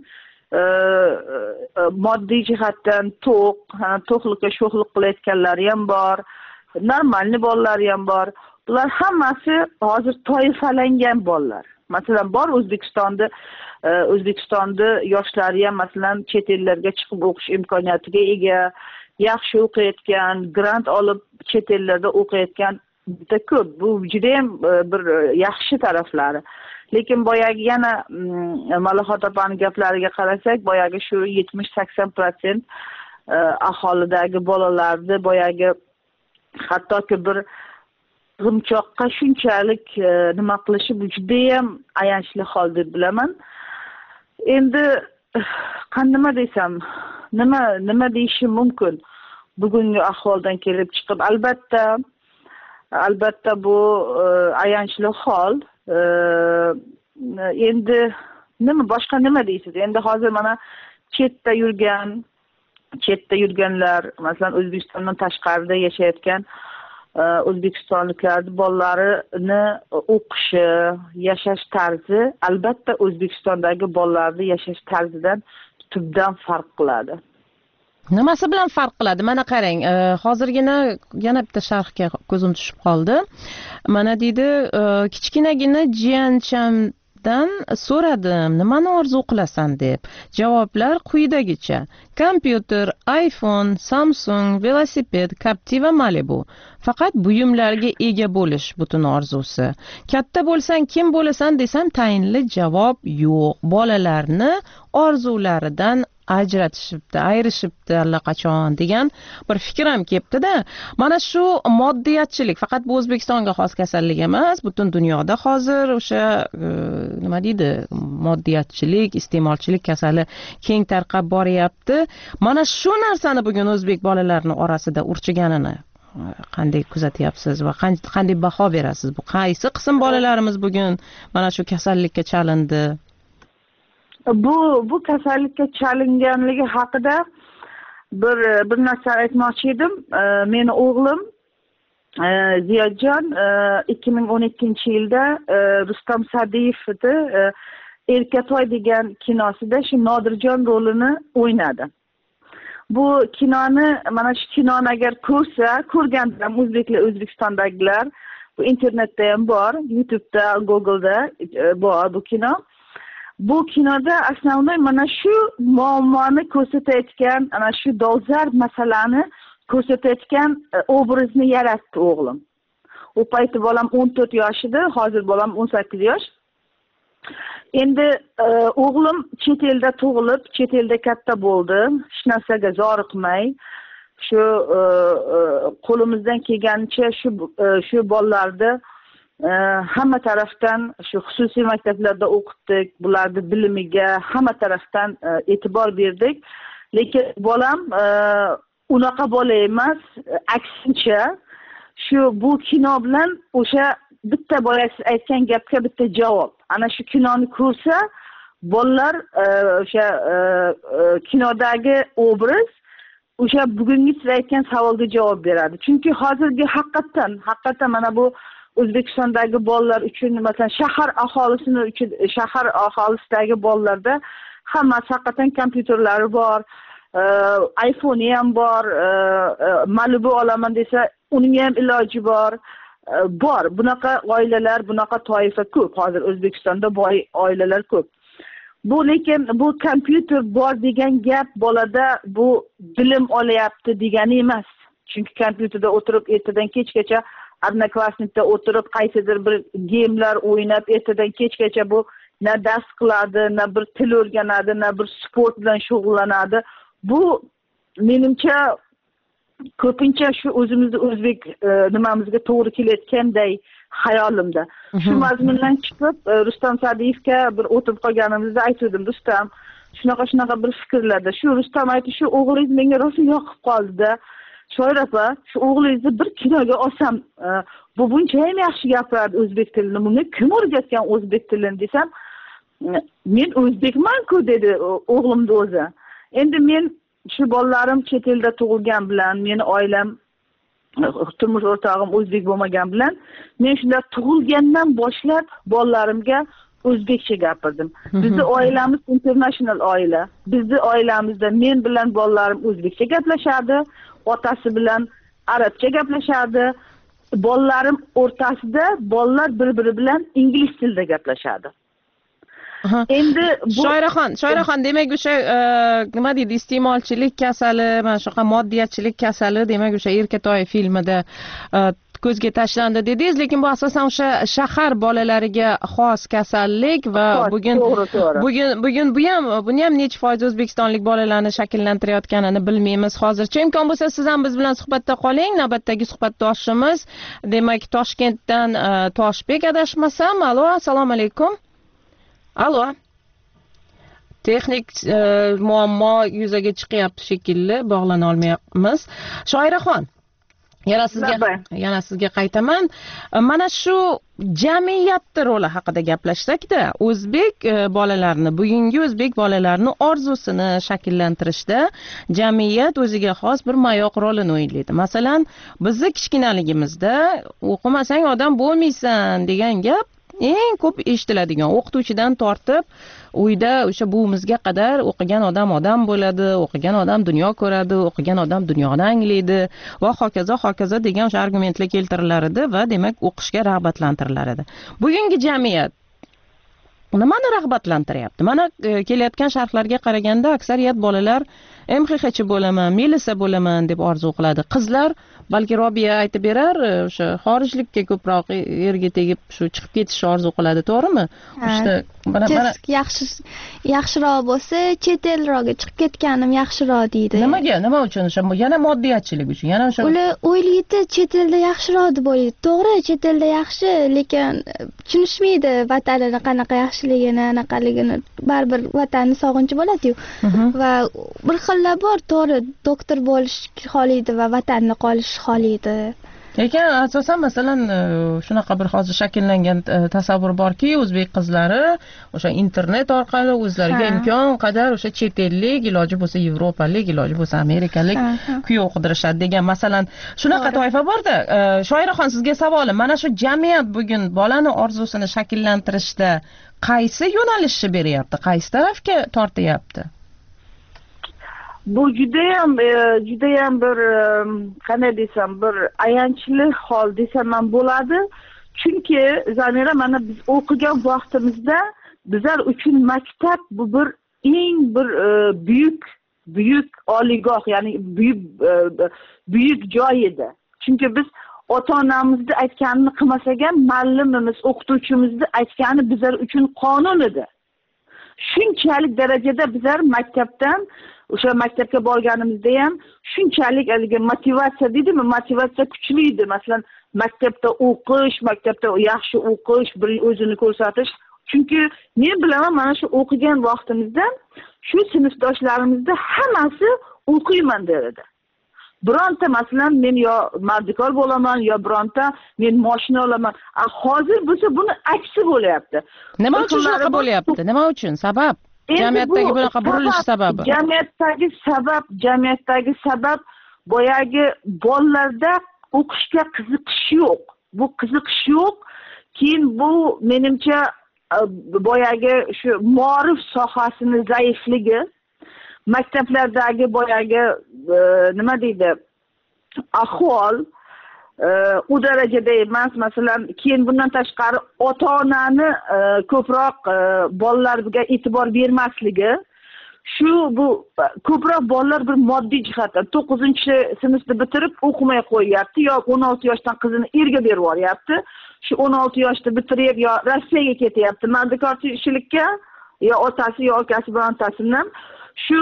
Speaker 11: moddiy jihatdan to'q, to'qlikka sho'xlik qilayotganlari ham bor, normalni bolalari ham bor. Bular hammasi hozir toifalangan bolalar. Masalan, bor O'zbekistonda O'zbekistonda yoshlari ham masalan chet ellarga chiqib o'qish imkoniyatiga ega, yaxshi o'qiyotgan, grant olib chet ellarda o'qiyotgan juda ko'p. Bu juda ham bir yaxshi taraflari. Lekin boyagi yana Malohat opaning gaplariga qarasak, boyagi shu yetmish sakson foiz aholidagi bolalarni boyagi hattoki bir g'imchoqqa shunchalik nima qilishi bu juda ham ayanchli hol deb bilaman. Endi qanday desam, nima nima deyishim mumkin bugungi ahvoldan kelib chiqib, albatta albatta bu ayanchli hol. Endi nima boshqa nima deysiz? Endi hozir mana chetda yurgan, chetda yurganlar, masalan O'zbekistondan tashqarida yashayotgan O'zbekistonliklar bolalarini o'qishi, yashash tarzi albatta O'zbekistondagi bolalarning yashash tarzidan tubdan farq qiladi.
Speaker 8: Nimasi bilan farq qiladi? Mana qarang, hozirgina yana bitta sharhga ko'zim tushib qoldi. Mana deydi, kichkinagina jiyanchamdan so'radim, nimani orzu qilasan deb. Javoblar quyidagicha: kompyuter, iPhone, Samsung, velosiped, Captiva, Malibu. Faqat buyumlarga ega bo'lish butun orzusi. Katta bo'lsang kim bo'lasan desam tayinli javob yo'q. Bolalarni orzularidan ajratishibdi, ayrishibdi allaqachon degan bir fikr ham kelibdi-da. Mana shu moddiyatchilik faqat bu O'zbekistonga xos kasallik emas, butun dunyoda hozir o'sha nima deydi, moddiyatchilik, iste'molchilik kasali keng tarqab boryapti. Mana shu narsani bugun o'zbek bolalarining orasida urchiganini qanday kuzatyapsiz va qanday baho berasiz? Bu qaysi qism bolalarimiz bugun mana shu kasallikka chalindi?
Speaker 11: Bu bu kasallikka chalinganligi haqida bir bir narsa aytmoqchi edim. Meni o'g'lim Ziyodjon ikki ming o'n ikkinchi yilda Rustam Sa'diyevning Erkatoy degan kinosida shu Nodirjon rolini o'ynadi. Bu kinoni, mana shu kinoni agar ko'rsa, ko'rganlar o'zbeklar, O'zbekistondagilar, bu internetda ham bor, YouTube'da, Google'da bor bu kino. Bu kinoda asnoviy mana shu muammoni ko'rsatayotgan, ana shu dolzarb masalani ko'rsatayotgan obrazni yaratdi o'g'lim. U payti bolam o'n to'rt yosh edi, hozir bolam o'n sakkiz yosh. Endi o'g'lim chet elda tug'ilib, chet elda katta bo'ldi. Hech narsaga zoriqmay, shu qo'limizdan kelganicha shu shu bolalarni hamma tarafdan shu xususiy maktablarda o'qitdik, bularni bilimiga hamma tarafdan e'tibor berdik. Lekin bolam unaqa bola emas, aksincha shu bu kino bilan o'sha bitta boya siz aytgan gapga bitta javob. Ana shu kinoni ko'rsa, bolalar o'sha kinodagi obraz o'sha bugungi siz aytgan savolga javob beradi. Chunki hozirgi haqiqatan, haqiqatan mana bu O'zbekistondagi bolalar uchun, masalan, shahar aholisini uchun, shahar aholisidagi bolalarda hammasi haqiqatan kompyuterlari bor, iPhone ham bor, Malibu olaman desa, uning ham iloji bor. Bor, bunaqa oilalar, bunaqa toifa ko'p. Hozir O'zbekistonda boy oilalar ko'p. Bu lekin bu kompyuter bor degan gap bolada bu bilim olyapti degani emas. Chunki kompyuterda o'tirib ertadan kechgacha Odnoklassnikda o'tirib qaysidir bir gamelar o'ynab ertadan kechgacha bu na dars qiladi, na bir til o'rganadi, na bir sport bilan shug'ullanadi. Bu menimcha ko'pincha shu o'zimizni o'zbek nimamizga to'g'ri kelayotganday hayolimda. Shu mazmundan chiqib Rustam Sa'diyevga bir o'tib qolganimizda aytdim, Rustam, shunaqa shunaqa bir fikrlarda. Shu Rustam aytdi, shu o'g'lingiz menga rosa yoqib qoldi-da. Shoir opa, shu o'g'lingizni bir kinoga olsam, bu buncha ham yaxshi gapiradi o'zbek tilini. Buni kim o'rgatgan o'zbek tilini desam, men o'zbekman-ku dedi o'g'limni o'zi. Endi men shu bolalarim chet elda tug'ilgan bilan, meni oilam, turmush o'rtog'im o'zbek bo'lmagan bilan, men shunday tug'ilgandan boshlab bolalarimga o'zbekcha gapirdim. Bizning oilamiz international oila. Bizning oilamizda men bilan bolalarim o'zbekcha gaplashardi, otasi bilan arabcha gaplashardi. Bolalarim o'rtasida bolalar bir-biri bilan ingliz tilida gaplashardi. Endi
Speaker 8: Shoiraxon, Shoiraxon, demak o'sha nima deydi, iste'molchilik kasali, mana shunaqa moddiyatchilik kasali, demak o'sha Erkatoy filmida ko'zga tashlandi dedingiz, lekin bu asosan o'sha shahar bolalariga xos kasallik va bugun bugun bugun bu ham buni ham necha foiz o'zbekistonlik bolalarni shakllantirayotganini bilmaymiz hozircha. Imkon bo'lsa siz ham biz bilan suhbatda qoling. Navbatdagi suhbatdoshimiz demak Toshkentdan Toshbek adashmasam. Alo, assalomu alaykum. Alo. Texnik muammo yuzaga chiqyapti shekilli, bog'lana olmayapmiz. Shoiraxon, yana sizga yana sizga qaytaman. Mana shu jamiyatni roli haqida gaplashsak-da, o'zbek bolalarini, bugungi o'zbek bolalarini orzusini shakllantirishda jamiyat o'ziga xos bir mayoq rolini o'ynaydi. Masalan, bizni kichkinaligimizda o'qimasang odam bo'lmaysan degan gap eng ko'p eshitiladigan, o'qituvchidan tortib uyda o'sha buvimizga qadar o'qigan odam odam bo'ladi, o'qigan odam dunyo ko'radi, o'qigan odam dunyoni anglaydi va hokazo hokazo degan o'sha argumentlar keltirilar edi va demak o'qishga rag'batlantirilar edi. Bugungi jamiyat nimani rag'batlantiryapti? Mana kelayotgan sharhlarga qaraganda aksariyat bolalar M X H bo'laman, milisa bo'laman deb orzu qiladi. Qizlar balki Robiya aytib berar, o'sha xorijlikka ko'proq erga tegib shu chiqib ketishni orzu qiladi, to'g'rimi? O'shda mana mana
Speaker 9: yaxshi yaxshiroq bo'lsa, chet elroqga chiqib ketganim yaxshiroq deydi.
Speaker 8: Nimaga? Nima uchun? O'sha yana moddiyatchilik uchun, yana o'sha
Speaker 9: ular o'ylaydi chet elda yaxshiroq deb o'ylaydi. To'g'ri, chet elda yaxshi, lekin tushunishmaydi vatanini qanaqa yaxshiligini, anaqaligini. Baribir vatanni sog'inchi bo'ladi-yu. Va bir xillar bor, to'g'ri, doktor bo'lish xohlaydi va vatanni qolish xohlaydi.
Speaker 8: Lekin asosan masalan shunaqa bir hozir shakllangan tasavvur borki, o'zbek qizlari o'sha internet orqali o'zlariga imkon qadar o'sha chet ellik, iloji bo'lsa yevropalik, iloji bo'lsa amerikalik kuyov qidirishadi degan masalan shunaqa toifa borda. Shoiraxon, sizga savolim, mana shu jamiyat bugun bolani orzusini shakllantirishda qaysi yo'nalishni beryapti, qaysi tarafga tortyapti?
Speaker 11: Bu judayam judayam bir qanday desam, bir ayanchli hol desam ham bo'ladi. Chunki Zamira, mana biz o'qigan vaqtimizda bizlar uchun maktab bu bir eng bir buyuk buyuk oliygoh, ya'ni buyuk buyuk joy edi. Chunki biz ota-onamizni aytganini qilmasak ham muallimimiz, o'qituvchimizni aytgani bizlar uchun qonun edi. Shunchalik darajada bizlar maktabdan o'sha maktabga borganimizda ham shunchalik haligi motivatsiya deydimi, motivatsiya kuchli edi. Masalan, maktabda o'qish, maktabda yaxshi o'qish, bir o'zini ko'rsatish. Chunki men bilaman, mana shu o'qigan vaqtimizda shu sinfdoshlarimizda hammasi o'qiyman derdi. Bironta masalan men yo mardikor bo'laman, yo bironta men mashina olaman. Hozir bo'lsa buni aksi bo'lyapti.
Speaker 8: Nima uchun shunaqa bo'lyapti? Nima uchun? Sabab? Jamiyatdagi bunaqa burilish sababi.
Speaker 11: Jamiyatdagi sabab, jamiyatdagi sabab boyagi bolalarda o'qishga qiziqish yo'q. Bu qiziqish yo'q. Keyin bu menimcha boyagi shu ma'rif sohasini zaifligi, maktablardagi boyagi nima deydi, ahvol u darajada emas. Masalan, keyin bundan tashqari ota-onani ko'proq bolalarga e'tibor bermasligi. Shu bu ko'proq bolalar bir moddiy jihatdan to'qqizinchi sinfni bitirib o'qimay qo'yyapti, yo o'n olti yoshdan qizini erga berib yuboryapti. Shu o'n olti yoshda bitirib yo Rossiyaga ketyapti mardikorchilikka, yo otasi yo akasi birontasini. Shu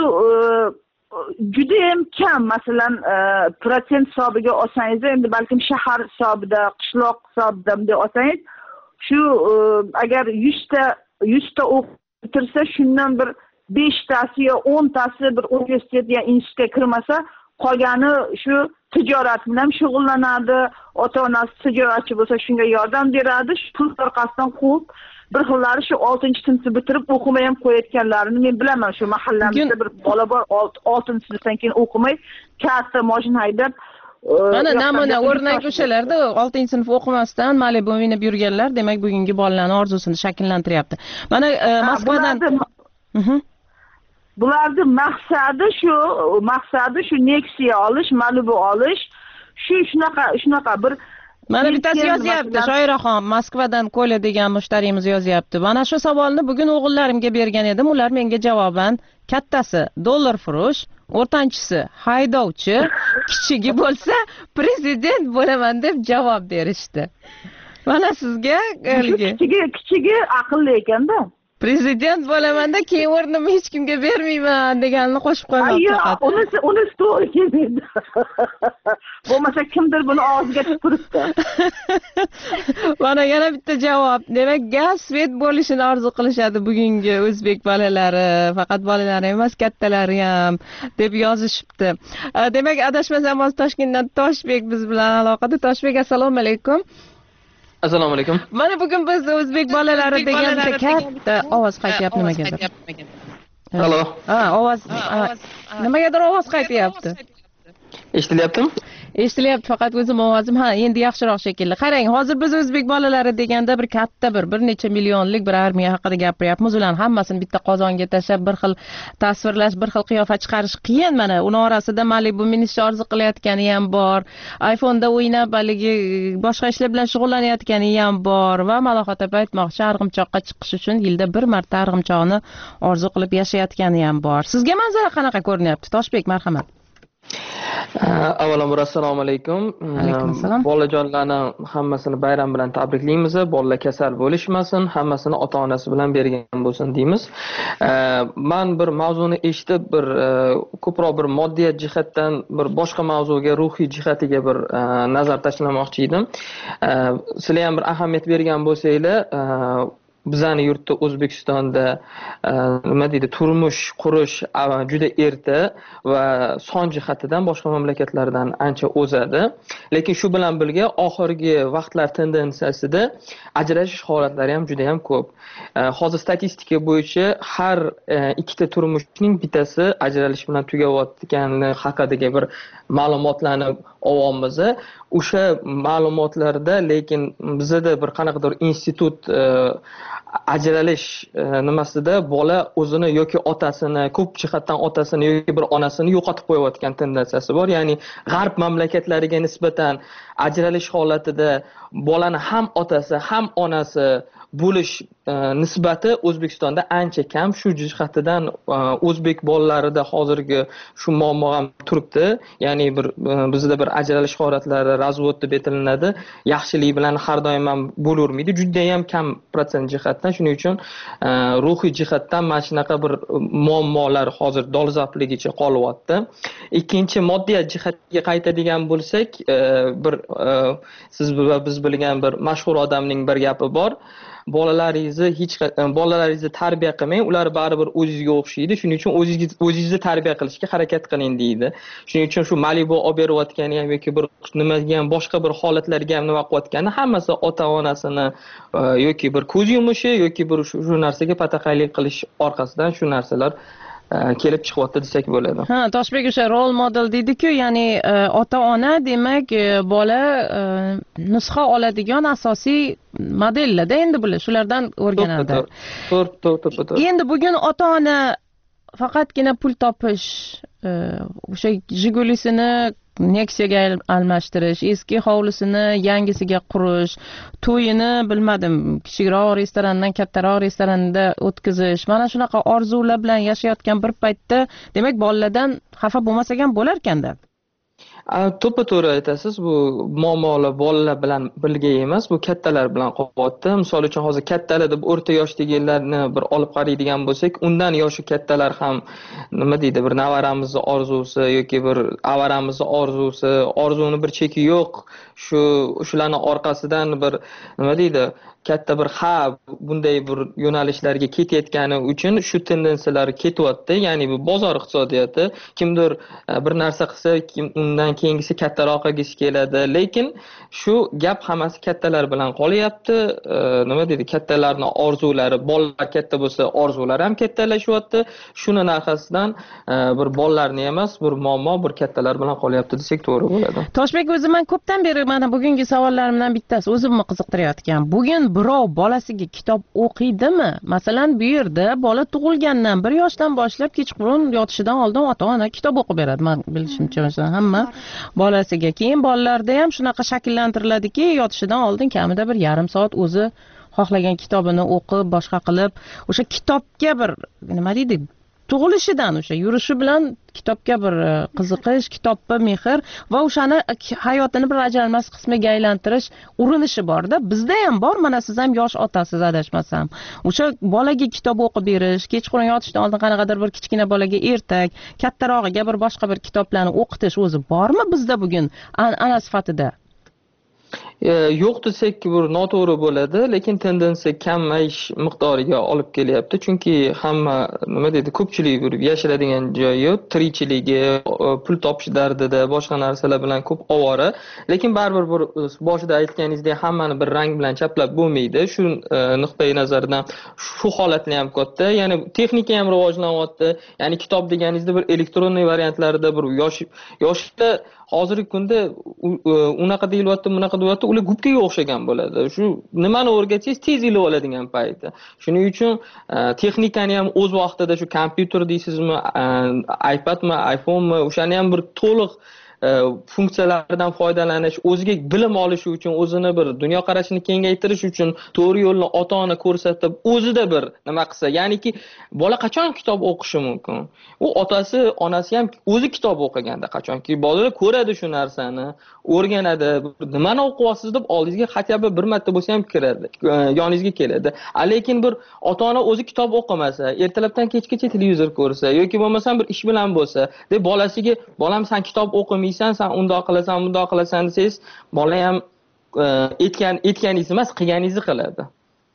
Speaker 11: juda ham kam, masalan protsent hisobiga olsangiz, endi balkim shahar hisobida, qishloq hisobida bunday olsangiz, shu agar yuzta yuzta o'qib bitirsa, shundan bir beshtasi yo o'ntasi bir universitet yo institutga kirmasa, qolgani shu tijorat bilan shug'ullanadi. Ota-onasi tijoratchi bo'lsa, shunga yordam beradi. Shu pul orqasidan quvib bir xillari shu oltinchi sinfni bitirib o'qimay ham qo'yayotganlarini men bilaman. Shu mahallamizda bir bola bor, oltinchi sinfdan keyin o'qimay, katta mashina haydab,
Speaker 8: mana namuna o'rnak o'shalarda oltinchi sinf o'qimasdan Malibu minib yurganlar, demak bugungi bolalarning orzusini shakllantiryapti. Mana Moskvadan
Speaker 11: bularning maqsadi shu, maqsadi shu Nexia olish, Malibu olish, shu shunaqa shunaqa bir.
Speaker 8: Mana bittasi yozyapti, Shoiraxon, Moskvadan Kola degan mushtarimiz yozyapti. Mana shu savolni bugun o'g'illarimga bergan edim. Ular menga javoban kattasi dollar furush, o'rtanchisi haydovchi, kichigi bo'lsa prezident bo'laman deb javob berishdi. Mana sizga
Speaker 11: kichigi kichigi aqlli ekanda.
Speaker 8: Prezident bo'lamanda keyin o'rnimni hech kimga bermayman deganini qo'shib qo'ymoqchi.
Speaker 11: Yo'q, unisi unisi to'g'ri kelmaydi. Bo'lmasa kimdir buni og'ziga tupuribdi.
Speaker 8: Mana yana bitta javob. Demak, gaz svet bo'lishini orzu qilishadi bugungi o'zbek bolalari, faqat bolalar emas, kattalari ham deb yozishibdi. Demak, adashmasam hozir Toshkentdan Toshbek biz bilan aloqada. Toshbek, assalomu alaykum.
Speaker 5: Assalomu alaykum.
Speaker 8: Mana bugun biz o'zbek bolalari degan bitta katta ovoz qaytyapti nimagadir.
Speaker 5: Alo.
Speaker 8: Ha, ovoz nimagadir ovoz qaytyapti.
Speaker 5: Eshitilyaptimi?
Speaker 8: eshitilyapti, faqat o'zim ovozim ha endi yaxshiroq shekilli. Qarang, hozir biz o'zbek bolalari deganda bir katta bir bir necha millionlik bir armiya haqida gapiryapmiz. Ularning hammasini bitta qozonga tashlab bir xil tasvirlash, bir xil qiyofa chiqarish qiyin. Mana uni orasida Malibu minishni orzu qilayotgani ham bor. iPhone'da o'ynab haligi boshqa ishlar bilan shug'ullanayotgani ham bor va Maloxotapa aytmoqchi, arg'imchoqqa chiqish uchun yilda bir marta arg'imchoqni orzu qilib yashayotgani ham bor. Sizga manzara qanaqa ko'rinyapti? Toshbek, marhamat.
Speaker 5: Avvalambor assalomu alaykum.
Speaker 8: Alaykum assalom.
Speaker 5: Bolajonlarni hammasini bayram bilan tabriklaymiz. Bolalar kasal bo'lishmasin, hammasini ota-onasi bilan bergan bo'lsin deymiz. Men bir mavzuni eshitib, bir ko'proq bir moddiyat jihatdan bir boshqa mavzuga, ruhiy jihatiga bir nazar tashlamoqchi edim. Sizlar ham bir ahamiyat bergan bo'lsanglar, bizani yurtda O'zbekistonda nima deydi, turmush qurish juda erta va son jihatidan boshqa mamlakatlardan ancha o'zadi. Lekin shu bilan birga oxirgi vaqtlar tendensiyasida ajrashish holatlari ham juda ham ko'p. Hozir statistika bo'yicha har ikkita turmushning bittasi ajralish bilan tugayotgani haqidagi bir ma'lumotlarni olyapmiz. O'sha ma'lumotlarda lekin bizda bir qanaqadir institut ajralish nimasida bola o'zini yoki otasini, ko'p jihatdan otasini yoki bir onasini yo'qotib qo'yayotgan tendensiyasi bor. Ya'ni g'arb mamlakatlariga nisbatan ajralish holatida bolani ham otasi, ham onasi bo'lish nisbati O'zbekistonda ancha kam. Shu jihatidan o'zbek bolalarida hozirgi shu muammo ham turibdi. Ya'ni bir bizda bir ajralish holatlari, razvod deb aytilinadi. Yaxshilik bilan har doim ham bo'lavermaydi. Juda ham kam protsent jihatdan. Shuning uchun ruhiy jihatdan mana shunaqa bir muammolar hozir dolzarbligicha qolyapti. Ikkinchi moddiyat jihatiga qaytadigan bo'lsak, bir siz va biz bilgan bir mashhur odamning bir gapi bor. Bolalaringizni hech bolalaringizni tarbiya qilmang, ular baribir o'zingizga o'xshaydi. Shuning uchun o'zingiz o'zingizni tarbiya qilishga harakat qiling deydi. Shuning uchun shu Malibu olib berayotgani ham yoki bir nimaga ham boshqa bir holatlarga ham nima qilayotgani hammasi ota-onasini yoki bir ko'z yumishi yoki bir shu narsaga pataqaylik qilish orqasidan shu narsalar kelib chiqyapti desak bo'ladi.
Speaker 8: Ha, Toshbek o'sha role model deydi-ku, ya'ni ota-ona demak bola nusxa oladigan asosiy modellarda endi bular shulardan o'rganadi.
Speaker 5: To'g'ri, to'g'ri, to'g'ri.
Speaker 8: Endi bugun ota-ona faqatgina pul topish, o'sha Jigulisini Nexia'ga almashtirish, eski hovlisini yangisiga qurish, to'yini bilmadim, kichikroq restorandan kattaroq restoranda o'tkazish, mana shunaqa orzular bilan yashayotgan bir paytda, demak bolalardan xafa bo'lmasak ham bo'lar ekanda.
Speaker 5: To'ppa-to'g'ri aytasiz. Bu muammolar bolalar bilan birga emas, bu kattalar bilan qo'yapti. Misol uchun hozir kattalar deb o'rta yoshdagilarni bir olib qaraydigan bo'lsak, undan yoshi kattalar ham nima deydi, bir navaramizni orzusi yoki bir avaramizni orzusi, orzuni bir cheki yo'q. Shu shularning orqasidan bir nima deydi, katta bir ha bunday bir yo'nalishlarga ketayotgani uchun shu tendensiyalar ketyapti. Ya'ni bu bozor iqtisodiyoti. Kimdir bir narsa qilsa, kim undan keyingisi kattaroq qilgisi keladi. Lekin shu gap hammasi kattalar bilan qolyapti. Nima deydi, kattalarning orzulari, bolalar katta bo'lsa, orzular ham kattalashyapti. Shuni narxasidan bir bolalarni emas, bir muammo bir kattalar bilan qolyapti desak to'g'ri bo'ladi.
Speaker 8: Toshbek, o'zim men ko'pdan beri mana bugungi savollarimdan bittasi o'zimni qiziqtirayotgan. Bugun birov bolasiga kitob o'qiydimi? Masalan, bu yerda bola tug'ilgandan bir yoshdan boshlab kechqurun yotishidan oldin ota-ona kitob o'qib beradi. Men bilishimcha hamma bolasiga. Keyin bolalarda ham shunaqa shakllantiriladiki, yotishidan oldin kamida bir yarim soat o'zi xohlagan kitobini o'qib, boshqa qilib, o'sha kitobga bir nima deydi, tug'ilishidan o'sha yurishi bilan kitobga bir qiziqish, kitobga mehr va o'shani hayotini bir ajralmas qismiga aylantirish urinishi borda. Bizda ham bor, mana siz ham yosh otasiz adashmasam. O'sha bolaga kitob o'qib berish, kechqurun yotishdan oldin qanaqadir bir kichkina bolaga ertak, kattarog'iga bir boshqa bir kitoblarni o'qitish o'zi bormi bizda bugun ana sifatida?
Speaker 5: yo'q desak bir noto'g'ri bo'ladi, lekin tendensiya kamayish miqdoriga olib kelyapti. Chunki hamma nima deydi, ko'pchilik bir yashaydigan joyi, tirikchiligi, pul topish dardida, boshqa narsalar bilan ko'p ovora. Lekin baribir bir boshida aytganingizdek hammani bir rang bilan chaplab bo'lmaydi. Shu nuqtai nazardan shu holatlar ham katta. Ya'ni texnika ham rivojlanyapti. Ya'ni kitob deganingizda bir elektronniy variantlarida bir yosh yoshda hozirgi kunda unaqa deyilyapti, bunaqa deyilyapti, ular gubkaga o'xshagan bo'ladi. Shu nimani o'rgatsangiz tez ilib oladigan payti. Shuning uchun texnikani ham o'z vaqtida shu kompyuter deysizmi, iPadmi, iPhone'mi, o'shani ham bir to'liq funksiyalaridan foydalanish, o'ziga bilim olish uchun, o'zini bir dunyoqarashini kengaytirish uchun to'g'ri yo'lni ota-ona ko'rsatib, o'zida bir nima qilsa, ya'niki bola qachon kitob o'qishi mumkin? U otasi, onasi ham o'zi kitob o'qiganda qachonki bola ko'radi shu narsani, o'rganadi, nimani o'qiyapsiz deb oldingizga hatto bir marta bo'lsa ham kiradi, yoningizga keladi. Lekin bir ota-ona o'zi kitob o'qimasa, ertalabdan kechgacha televizor ko'rsa yoki bo'lmasam bir ish bilan bo'lsa, deb bolasiga, bolam sen kitob o'qimaysan, sen undoq qilasan, bundoq qilasan desangiz, bola ham aytgan aytganingiz emas, qilganingizni qiladi.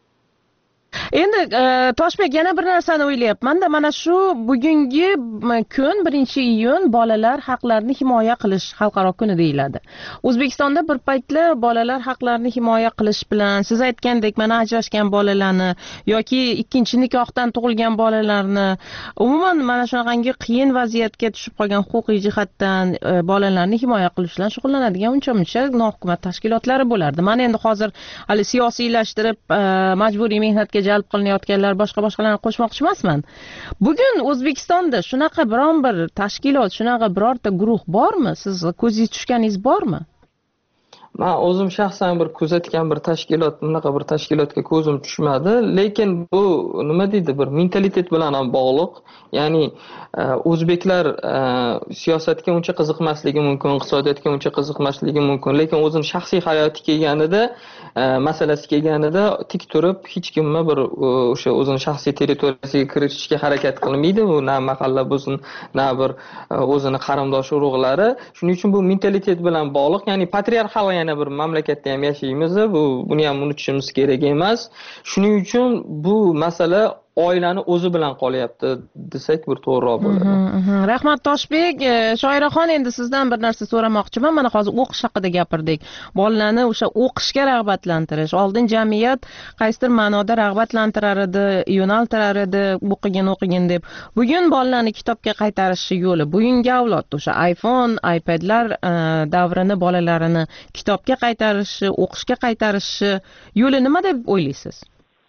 Speaker 8: Endi Toshbek, yana bir narsani o'ylayapman-da, mana shu bugungi kun birinchi iyun bolalar haqlarini himoya qilish xalqaro kuni deyiladi. O'zbekistonda bir paytlar bolalar haqlarini himoya qilish bilan siz aytgandek mana ajrashgan bolalarni yoki ikkinchi nikohdan tug'ilgan bolalarni, umuman mana shunaqangi qiyin vaziyatga tushib qolgan huquqiy jihatdan bolalarni himoya qilish bilan shug'ullanadigan uncha-muncha nohukumat tashkilotlari bo'lardi. Mana endi hozir hali siyosiylashtirib majburiy mehnatga jalb qilinayotganlar boshqa boshqalarni qo'shmoqchi emasman. Bugun O'zbekistonda shunaqa biron bir tashkilot, shunaqa birorta guruh bormi? Siz ko'zingiz tushganingiz bormi?
Speaker 5: Men o'zim shaxsan bir kuzatgan bir tashkilot, bunaqa bir tashkilotga ko'zim tushmadi, lekin bu nima deydi, bir mentalitet bilan ham bog'liq. Ya'ni o'zbeklar siyosatga uncha qiziqmasligi mumkin, iqtisodiyotga uncha qiziqmasligi mumkin, lekin o'zining shaxsiy hayoti kelganida, masalasi kelganida tik turib, hech kimni bir o'sha o'zining shaxsiy territoriyasiga kirishga harakat qilmaydi. Bu na mahalla bo'lsin, na bir o'zining qarindosh urug'lari. Shuning uchun bu mentalitet bilan bog'liq. Ya'ni patriarxal yana bir mamlakatda ham yashaymiz, bu buni ham unutishimiz kerak emas. Shuning uchun bu masala oilani o'zi bilan qolyapti desak bir to'g'riroq bo'ladi.
Speaker 8: Rahmat Toshbek. Shoiraxon, endi sizdan bir narsa so'ramoqchiman. Mana hozir o'qish haqida gapirdik. Bolalarni o'sha o'qishga rag'batlantirish. Oldin jamiyat qaysidir ma'noda rag'batlantirar edi, yo'naltirar edi, o'qigin, o'qigin deb. Bugun bolalarni kitobga qaytarish yo'li, bugungi avlod o'sha iPhone, iPadlar davrini bolalarini kitobga qaytarishi, o'qishga qaytarishi yo'li nima deb o'ylaysiz?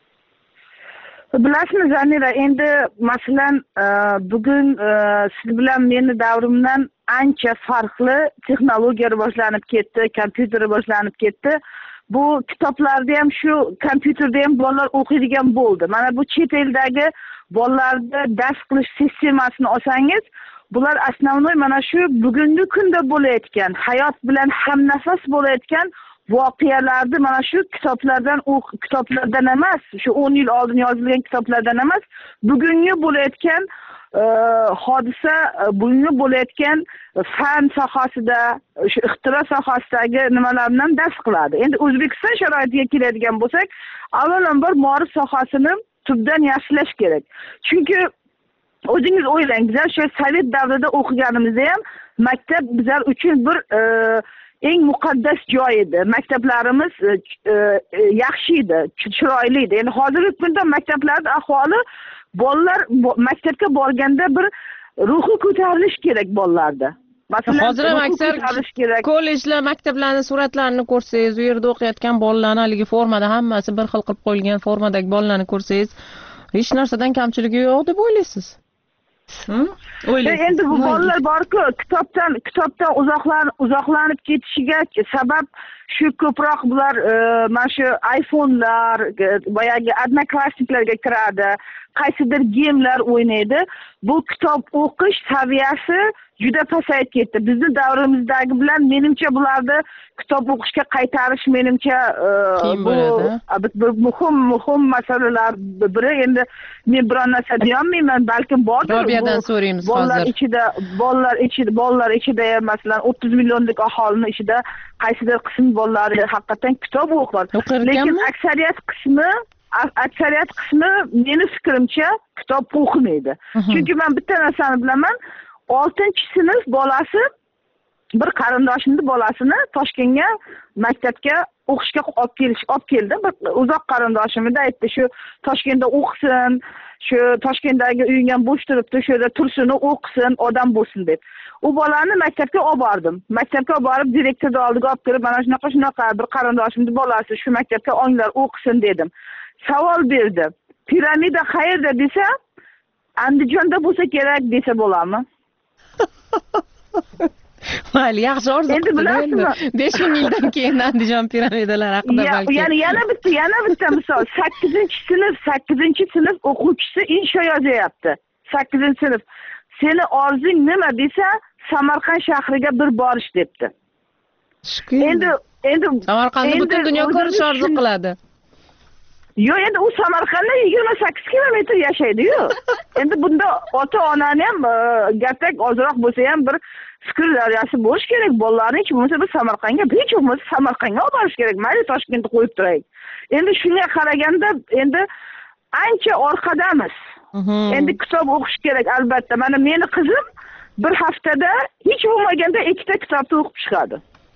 Speaker 11: Bilasizmi Zamira, endi masalan bugun siz bilan meni davrimdan ancha farqli texnologiya rivojlanib ketdi, kompyuter rivojlanib ketdi. Bu kitoblarda ham shu kompyuterda ham bolalar o'qiydigan bo'ldi. Mana bu chet eldagi bolalarda dars qilish sistemasini olsangiz, bular asosiy mana shu bugungi kunda bo'layotgan, hayot bilan hamnafas bo'layotgan voqealarni mana shu kitoblardan kitoblardan emas, shu o'n yil oldin yozilgan kitoblardan emas, bugungi bo'layotgan hodisa, bugungi bo'layotgan fan sohasida, shu ixtiro sohasidagi nimalardan dars qiladi. Endi O'zbekiston sharoitiga keladigan bo'lsak, avvalambor ma'rif sohasini tubdan yaxshilash kerak. Chunki o'zingiz o'ylang, bizlar shu Sovet davrida o'qiganimizda ham maktab bizlar uchun bir eng muqaddas joy edi. Maktablarimiz yaxshi edi, chiroyli edi. Endi hozirgi kunda maktablarda ahvoli, bolalar maktabga borganda bir ruhi ko'tarilish kerak bolalarda.
Speaker 8: Masalan, hozir ham aksar kollejlar, maktablarning suratlarini ko'rsangiz, u yerda o'qiyotgan bolalarni haligi formada hammasi bir xil qilib qo'yilgan formadagi bolalarni ko'rsangiz, hech narsadan kamchiligi yo'q deb o'ylaysiz?
Speaker 11: Endi bu bolalar borku, kitobdan kitobdan uzoqlanib uzoqlanib ketishiga sabab shu ko'proq bular mana shu iPhone'lar, boyagi odnoklassniklarga kiradi, qaysidir gemlar o'ynaydi. Bu kitob o'qish saviyasi juda pasayib ketdi. Bizning davrimizdagi bilan menimcha bularni kitob o'qishga qaytarish menimcha bu bir muhim muhim masalalar biri. Endi men biron narsa deyolmayman, balkim bordir.
Speaker 8: Robiyadan so'raymiz hozir.
Speaker 11: Bolalar ichida, bolalar ichida, bolalar ichida masalan o'ttiz millionlik aholini ichida qaysidir qism bolalari haqiqatan kitob o'qiydi. Lekin aksariyat qismi aksariyat qismi meni fikrimcha kitob o'qimaydi. Chunki men bitta narsani bilaman, oltinchi sinf bolasi bir qarindoshimning bolasini Toshkentga maktabga o'qishga olib kelish, olib keldi. Bir uzoq qarindoshimda aytdi, shu Toshkentda o'qisin, shu Toshkentdagi uying ham bo'sh turibdi, shu yerda tursin, o'qisin, odam bo'lsin deb. U bolani maktabga olib bordim. Maktabga olib borib, direktorning oldiga olib kelib, mana shunaqa shunaqa bir qarindoshimning bolasi shu maktabga olinglar, o'qisin dedim. Savol berdi. Piramida qayerda desa, Andijonda bo'lsa kerak desa bo'ladimi?
Speaker 8: Mayli, yaxshi orzu qildi endi. besh ming yildan keyin Andijon piramidalari haqida balki.
Speaker 11: Ya'ni yana bitta, yana bitta misol, sakkizinchi sinf, sakkizinchi sinf o'quvchisi insho yozyapti. sakkizinchi sinf. Seni orzung nima desa, Samarqand shahriga bir borish debdi. Endi endi
Speaker 8: Samarqandni butun dunyo ko'rish orzu qiladi.
Speaker 11: Yo'q, endi u Samarqandda yigirma sakkiz kilometr yashaydi-yu. Endi bunda ota-onani ham gapdak ozroq bo'lsa ham bir fikr daryosi bo'lish kerak. Bolalarni hech bo'lmasa bir Samarqandga, hech bo'lmasa Samarqandga olib borish kerak. Mayli Toshkentda qo'yib turaylik. Endi shunga qaraganda endi ancha orqadamiz. Endi kitob o'qish kerak albatta. Mana meni qizim bir haftada hech bo'lmaganda ikkita kitobni o'qib chiqadi.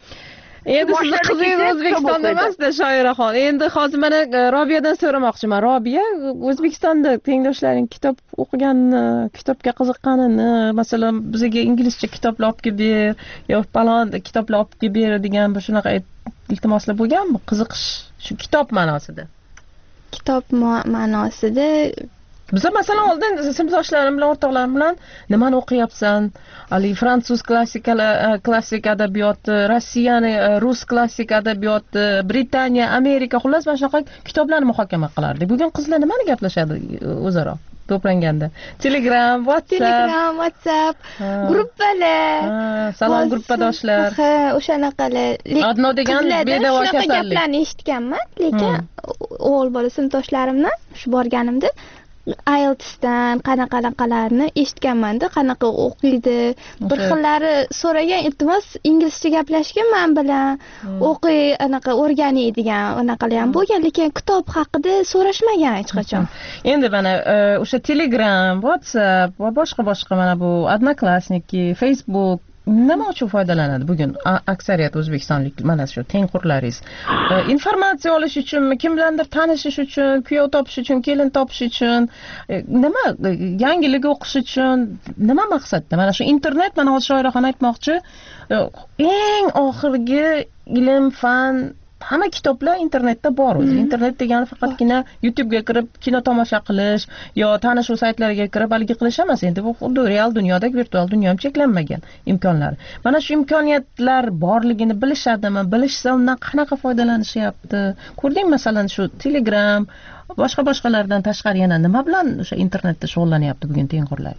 Speaker 8: Endi sizni qizingiz O'zbekistonda emasda, Shoiraxon. Endi hozir mana Robiyadan so'ramoqchiman. Robiya, O'zbekistonda tengdoshlaring kitob o'qiganini, kitobga qiziqqanini, masalan, bizga inglizcha kitoblar olib kelib ber, yo falon kitoblar olib kelib ber degan bir shunaqa iltimoslar bo'lganmi? Qiziqish shu kitob ma'nosida.
Speaker 9: Kitob ma'nosida
Speaker 8: Biz masalan oldin sinfdoshlarim bilan, o'rtoqlarim bilan nimani o'qiyapsan? Ali fransuz klassik klassik adabiyoti, Rossiyani rus klassik adabiyoti, Britaniya, Amerika, xullas mana shunaqa kitoblarni muhokama qilardik. Bugun qizlar nimani gaplashadi o'zaro to'planganda? Telegram, WhatsApp,
Speaker 9: Telegram, WhatsApp, gruppalar,
Speaker 8: salom gruppadoshlar.
Speaker 9: Ha, o'shanaqalar.
Speaker 8: Adno degan bedavo kasallik.
Speaker 9: Gaplarni eshitganman, lekin o'g'il bola sinfdoshlarimdan shu borganimda I E L T S'dan qanaqa-qanaqalarni eshitganman-da, qanaqa o'qiydi. Bir xillari so'ragan, iltimos inglizcha gaplashgan men bilan, o'qiy, anaqa o'rganaydigan, anaqalar ham bo'lgan, lekin kitob haqida so'rashmagan hech qachon.
Speaker 8: Endi mana o'sha Telegram, WhatsApp va boshqa-boshqa mana bu Odnoklassniki, Facebook nima uchun foydalanadi bugun aksariyat o'zbekistonlik mana shu tengqurlaringiz? Informatsiya olish uchunmi, kim bilandir tanishish uchun, kuyov topish uchun, kelin topish uchun, nima yangilik o'qish uchun, nima maqsadda? Mana shu internet, mana hozir Shoiraxon aytmoqchi, eng oxirgi ilm, fan hamma kitoblar internetda bor o'zi. Internet degani faqatgina YouTube ga kirib kino tomosha qilish yo tanishuv saytlariga kirib haligi qilish emas. Endi bu xuddi real dunyodagi virtual dunyo ham cheklanmagan imkonlar. Mana shu imkoniyatlar borligini bilishadimi? Bilishsa undan qanaqa foydalanishyapti? Ko'rding masalan shu Telegram, boshqa boshqalardan tashqari yana nima bilan o'sha internetda shug'ullanyapti bugun tengqurlar?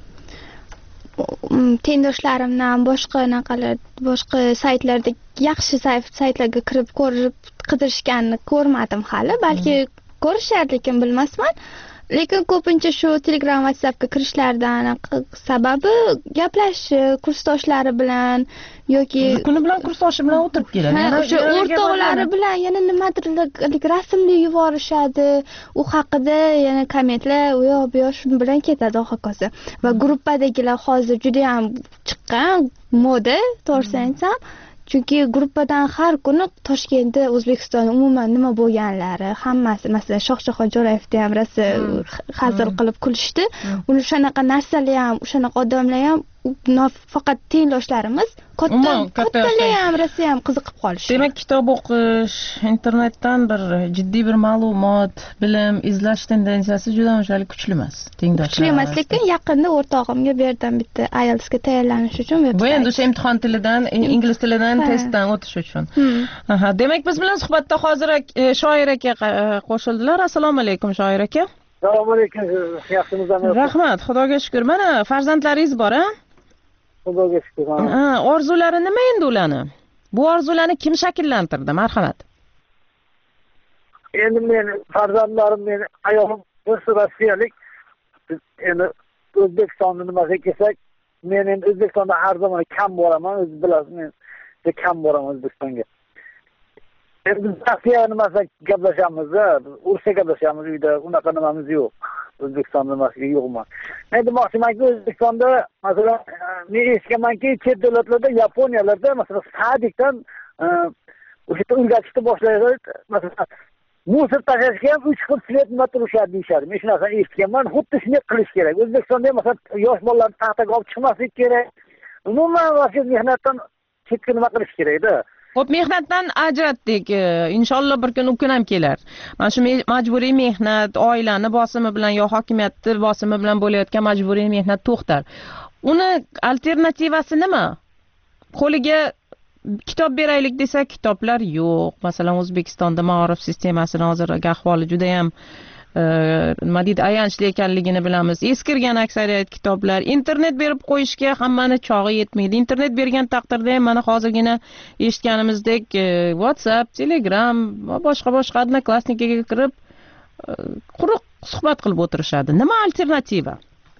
Speaker 9: Tengdoshlarimdan boshqa naqalar, boshqa saytlarda yaxshi saytlarga kirib ko'rib qidirishganini ko'rmadim hali, balki ko'rishar, lekin bilmasman. Lekin ko'pincha shu Telegram, WhatsAppga kirishlaridan sababi gaplashish kursdoshlari bilan yoki
Speaker 8: kuni bilan kursdoshi bilan o'tirib keladi.
Speaker 9: O'sha o'rtoqlari bilan yana nimadir rasmli yuborishadi, u haqida yana kommentlar, u yoq bu yoq shuni bilan ketadi hokazo. Va gruppadagilar hozir juda ham chiqqan moda, to'g'risini aytsam. Chunki gruppadan har kuni Toshkentda, O'zbekistonda umuman nima bo'lganlari, hammasi, masalan, Shohjahon Jo'rayevda ham rosa hazil qilib kulishdi. Uni o'shanaqa narsalar ham, o'shanaqa odamlar ham faqat tengdoshlarimiz, katta kattalar ham rosa ham qiziqib qolishdi.
Speaker 8: Demak, kitob o'qish, internetdan bir jiddiy bir ma'lumot, bilim izlash tendensiyasi juda unchalik kuchli emas. Tengdoshlar.
Speaker 9: Kuchli emas, lekin yaqinda o'rtog'imga berdim bitta I E L T S'ga tayyorlanish uchun web-sayt.
Speaker 8: Bu endi o'sha imtihon tilidan, ingliz tilidan testdan o'tish uchun. Aha, demak biz bilan suhbatda hozir Shoir aka qo'shildilar. Assalomu alaykum Shoir aka.
Speaker 12: Assalomu alaykum. Yaxshimizmi?
Speaker 8: Rahmat, Xudoga shukr. Mana farzandlaringiz bor, a?
Speaker 12: Xudoga shukr.
Speaker 8: Ha, orzulari nima endi ularni? Bu orzularni kim shakllantirdi? Marhamat.
Speaker 12: Endi men farzandlarim, men ayolim birsi rossiyalik. Endi O'zbekistonda nimaga kelsak, men endi O'zbekistonda har zaman kam boraman, o'zingiz bilasiz, men kam boraman O'zbekistonga. biz Rossiya nimasi gaplashamiz, urushda gaplashamiz uyda, unaqa nimamiz yo'q. O'zbekistonda nimasiga yo'qman. Men demoqchimanki, O'zbekistonda masalan, men eshitganmanki, chet davlatlarda, Yaponiyalarda masalan sadikdan o'sha o'rgatishni boshlaydi. Masalan, musor tashlashga ham uch xil svet nima turishadi deyishadi. Men shu narsani eshitganman, xuddi shunday qilish kerak. O'zbekistonda masalan yosh bolalarni taxtaga olib chiqmaslik kerak. Umuman o'sha mehnatdan chetga nima qilish kerak-da.
Speaker 8: Xo'p, mehnatdan ajratdik. Inshaalloh bir kun u kun ham kelar. Mana shu majburiy mehnat, oilani bosimi bilan yo hokimiyatni bosimi bilan bo'layotgan majburiy mehnat to'xtar. Uni alternativasi nima? Qo'liga kitob beraylik desa, kitoblar yo'q. Masalan, O'zbekistonda ma'rif sistemasini hozirgi ahvoli juda ham nima deydi, ayanchli ekanligini bilamiz. Eskirgan aksariyat kitoblar, internet berib qo'yishga hammani chog'i yetmaydi. Internet bergan taqdirda ham mana hozirgina eshitganimizdek WhatsApp, Telegram va boshqa boshqa odnoklassnikaga kirib quruq suhbat qilib o'tirishadi. Nima alternativa?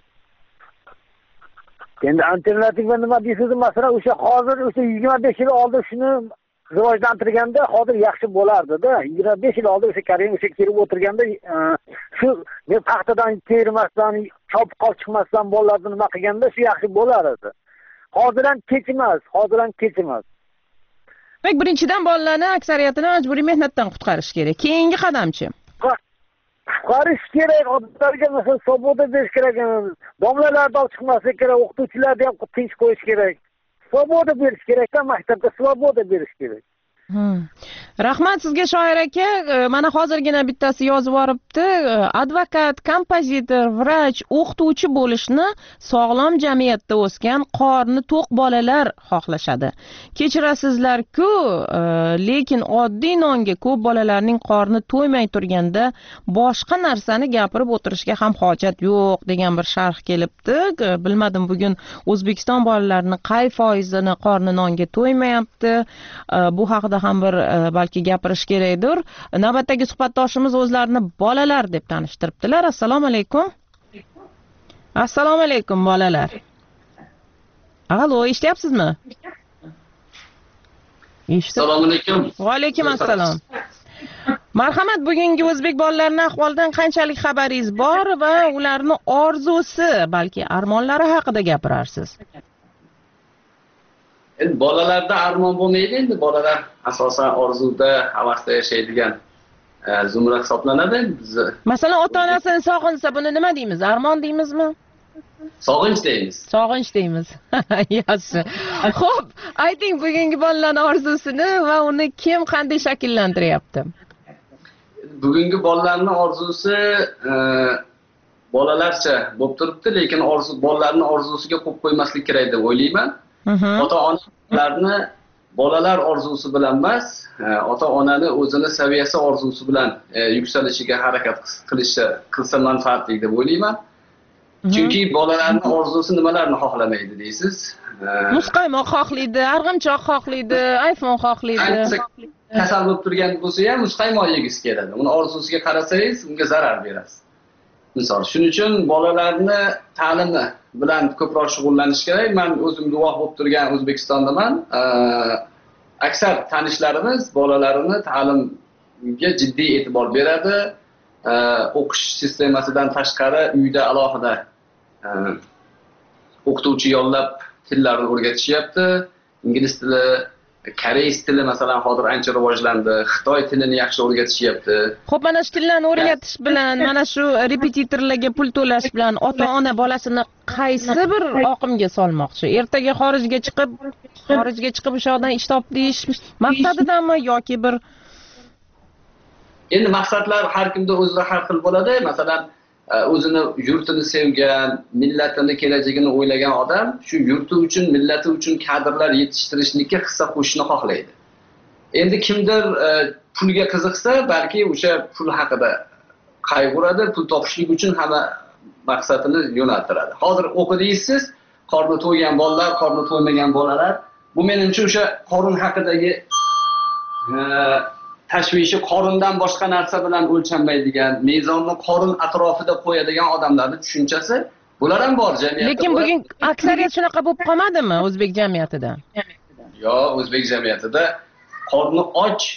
Speaker 12: Endi alternativa nima deysiz? Masalan, o'sha hozir o'sha yigirma besh yil oldin shuni rivojlantirganda hozir yaxshi bo'lardi-da. yigirma besh yil oldin o'sha Karim o'sha kelib o'tirganda shu men paxtadan termasdan, chopib qolib chiqmasdan bolalarni nima qilganda shu yaxshi bo'lar edi. Hozir ham kech emas, hozir ham kech emas.
Speaker 8: Demak, birinchidan bolalarni aksariyatini majburiy mehnatdan qutqarish kerak. Keyingi qadamchi?
Speaker 12: Qutqarish kerak, odamlarga masalan svoboda berish kerak, domlalarni olib chiqmaslik kerak, o'qituvchilarni ham tinch qo'yish kerak. Svoboda berish kerak-da, maktabda svoboda berish kerak.
Speaker 8: Rahmat sizga shoir aka. Mana hozirgina bittasi yozib yoribdi. Advokat, kompozitor, vrach, o'qituvchi bo'lishni sog'lom jamiyatda o'sgan qorni to'q bolalar xohlashadi. Kechirasizlar-ku, lekin oddiy nonga ko'p bolalarning qorni to'ymay turganda boshqa narsani gapirib o'tirishga ham hojat yo'q degan bir sharh kelibdi. Bilmadim bugun O'zbekiston bolalarining qay foizini qorni nonga to'ymayapti. Bu haqida ham bir balki gapirish kerakdir. Navbatdagi suhbatdoshimiz o'zlarini bolalar deb tanishtiribdilar. Assalomu alaykum. Assalomu alaykum bolalar. Alo, eshityapsizmi?
Speaker 13: Assalomu alaykum.
Speaker 8: Va alaykum assalom. Marhamat, bugungi o'zbek bolalarining ahvolidan qanchalik xabaringiz bor va ularning orzusi, balki armonlari haqida gapirarsiz?
Speaker 13: Endi bolalarda armon bo'lmaydi, endi bolalar asosan orzuda, havasda yashaydigan zumra hisoblanadi. Biz
Speaker 8: masalan, ota-onasini sog'insa buni nima deymiz? Armon deymizmi?
Speaker 13: Sog'inch deymiz.
Speaker 8: Sog'inch deymiz. Yaxshi. Xo'p, ayting bugungi bolalarning orzusini va uni kim qanday shakllantiryapti?
Speaker 13: Bugungi bolalarning orzusi bolalarcha bo'lib turibdi, lekin orzu bolalarning orzusiga qo'yib qo'ymaslik kerak deb o'ylayman. Ota-onalarni bolalar orzusi bilan emas, ota-onani o'zini saviyasi orzusi bilan yuksalishiga harakat qilishi qilsa manfaatli deb o'ylayman. Chunki bolalarning orzusi nimalarni xohlamaydi deysiz?
Speaker 8: Muzqaymoq xohlaydi, arg'imchoq xohlaydi, iPhone xohlaydi.
Speaker 13: Kasal bo'lib turgan bo'lsa ham muzqaymoq yegisi keladi. Uni orzusiga qarasangiz, unga zarar berasiz. Misol, shuning uchun bolalarni ta'limi bilan ko'proq shug'ullanish kerak. Men o'zim guvoh bo'lib turgan O'zbekistondaman. Aksar tanishlarimiz bolalarini ta'limga jiddiy e'tibor beradi. O'qish sistemasidan tashqari uyda alohida o'qituvchi yollab tillarni o'rgatishyapti. Ingliz tili, koreys tili masalan hozir ancha rivojlandi. Xitoy tilini yaxshi o'rgatishyapti.
Speaker 8: Xo'p, mana shu tillarni o'rgatish bilan, mana shu repetitorlarga pul to'lash bilan ota-ona bolasini qaysi bir oqimga solmoqchi? Ertaga xorijga chiqib, xorijga chiqib o'sha yoqdan ish topdish maqsadidanmi yoki bir
Speaker 13: endi maqsadlar har kimda o'zida har xil bo'ladi. Masalan, o'zini yurtini sevgan, millatini kelajagini o'ylagan odam shu yurti uchun, millati uchun kadrlar yetishtirishlikka hissa qo'shishni xohlaydi. Endi kimdir pulga qiziqsa, balki o'sha pul haqida qayg'uradi, pul topishlik uchun hamma maqsadini yo'naltiradi. Hozir o'qidingiz, qorni to'ygan bolalar, qorni to'ymagan bolalar. Bu menimcha o'sha qorin haqidagi tashvishi qorindan boshqa narsa bilan o'lchanmaydigan, mezonni qorin atrofida qo'yadigan odamlarning tushunchasi, bular ham bor jamiyatda.
Speaker 8: Lekin bugun aksariyat shunaqa bo'lib qolmadimi o'zbek jamiyatida?
Speaker 13: Yo'q, o'zbek jamiyatida qorni och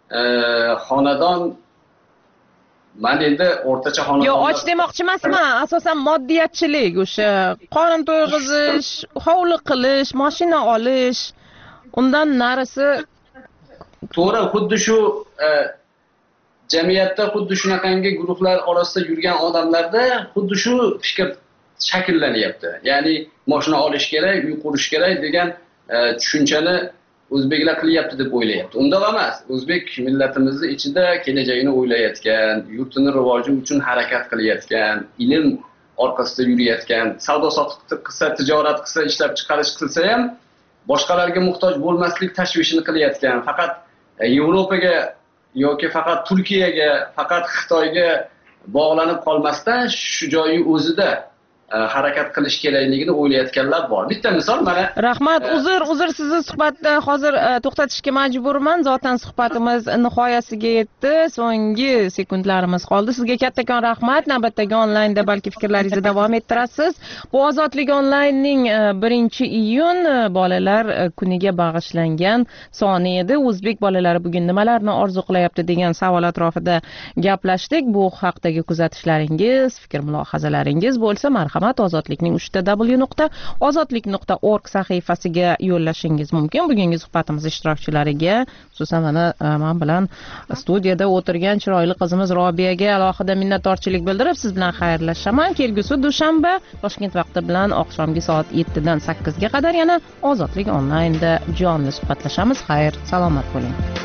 Speaker 13: xonadon man endi o'rtacha xonadon
Speaker 8: yo'q, och demoqchi emasman, asosan moddiyatchilik, o'sha qorin to'yg'izish, hovli qilish, mashina olish, undan narisi
Speaker 13: to'g'ri, xuddi shu jamiyatda xuddi shunaqangi guruhlar orasida yurgan odamlarda xuddi shu fikr shakllanyapti. Ya'ni mashina olish kerak, uy qurish kerak degan tushunchani o'zbeklar qilyapti deb o'ylayapti. Unda emas. O'zbek millatimizni ichida kelajagini o'ylayotgan, yurtini rivoji uchun harakat qilayotgan, ilm orqasida yurayotgan, savdo sotiq qilsa, tijorat qilsa, ishlab chiqarish qilsa ham boshqalarga muhtoj bo'lmaslik tashvishini qilayotgan, faqat Yevropaga yoki faqat Turkiyaga, faqat Xitoyga bog'lanib qolmasdan shu joyi o'zida harakat qilish kerakligini o'ylayotganlar bor. Bitta misol mana.
Speaker 8: Rahmat, uzr, uzr sizni suhbatni hozir to'xtatishga majburman. Zotan suhbatimiz nihoyasiga yetdi. So'nggi sekundlarimiz qoldi. Sizga kattakon rahmat. Navbatdagi onlaynda balki fikrlaringizni davom ettirasiz. Bu Ozodlik onlaynning birinchi iyun bolalar kuniga bag'ishlangan soni edi. O'zbek bolalari bugun nimalarni orzu qilyapti degan savol atrofida gaplashdik. Bu haqdagi kuzatishlaringiz, fikr mulohazalaringiz bo'lsa, marhamat Ozodlikning uchta w nuqta ozodlik nuqta org sahifasiga yo'llashingiz mumkin. Bugungi suhbatimiz ishtirokchilariga, xususan mana men bilan studiyada o'tirgan chiroyli qizimiz Robiyaga alohida minnatdorchilik bildirib, siz bilan xayrlashaman. Kelgusi dushanba Toshkent vaqti bilan oqshomgi soat yettidan sakkizga qadar yana Ozodlik onlaynda jonli suhbatlashamiz. Xayr, salomat bo'ling.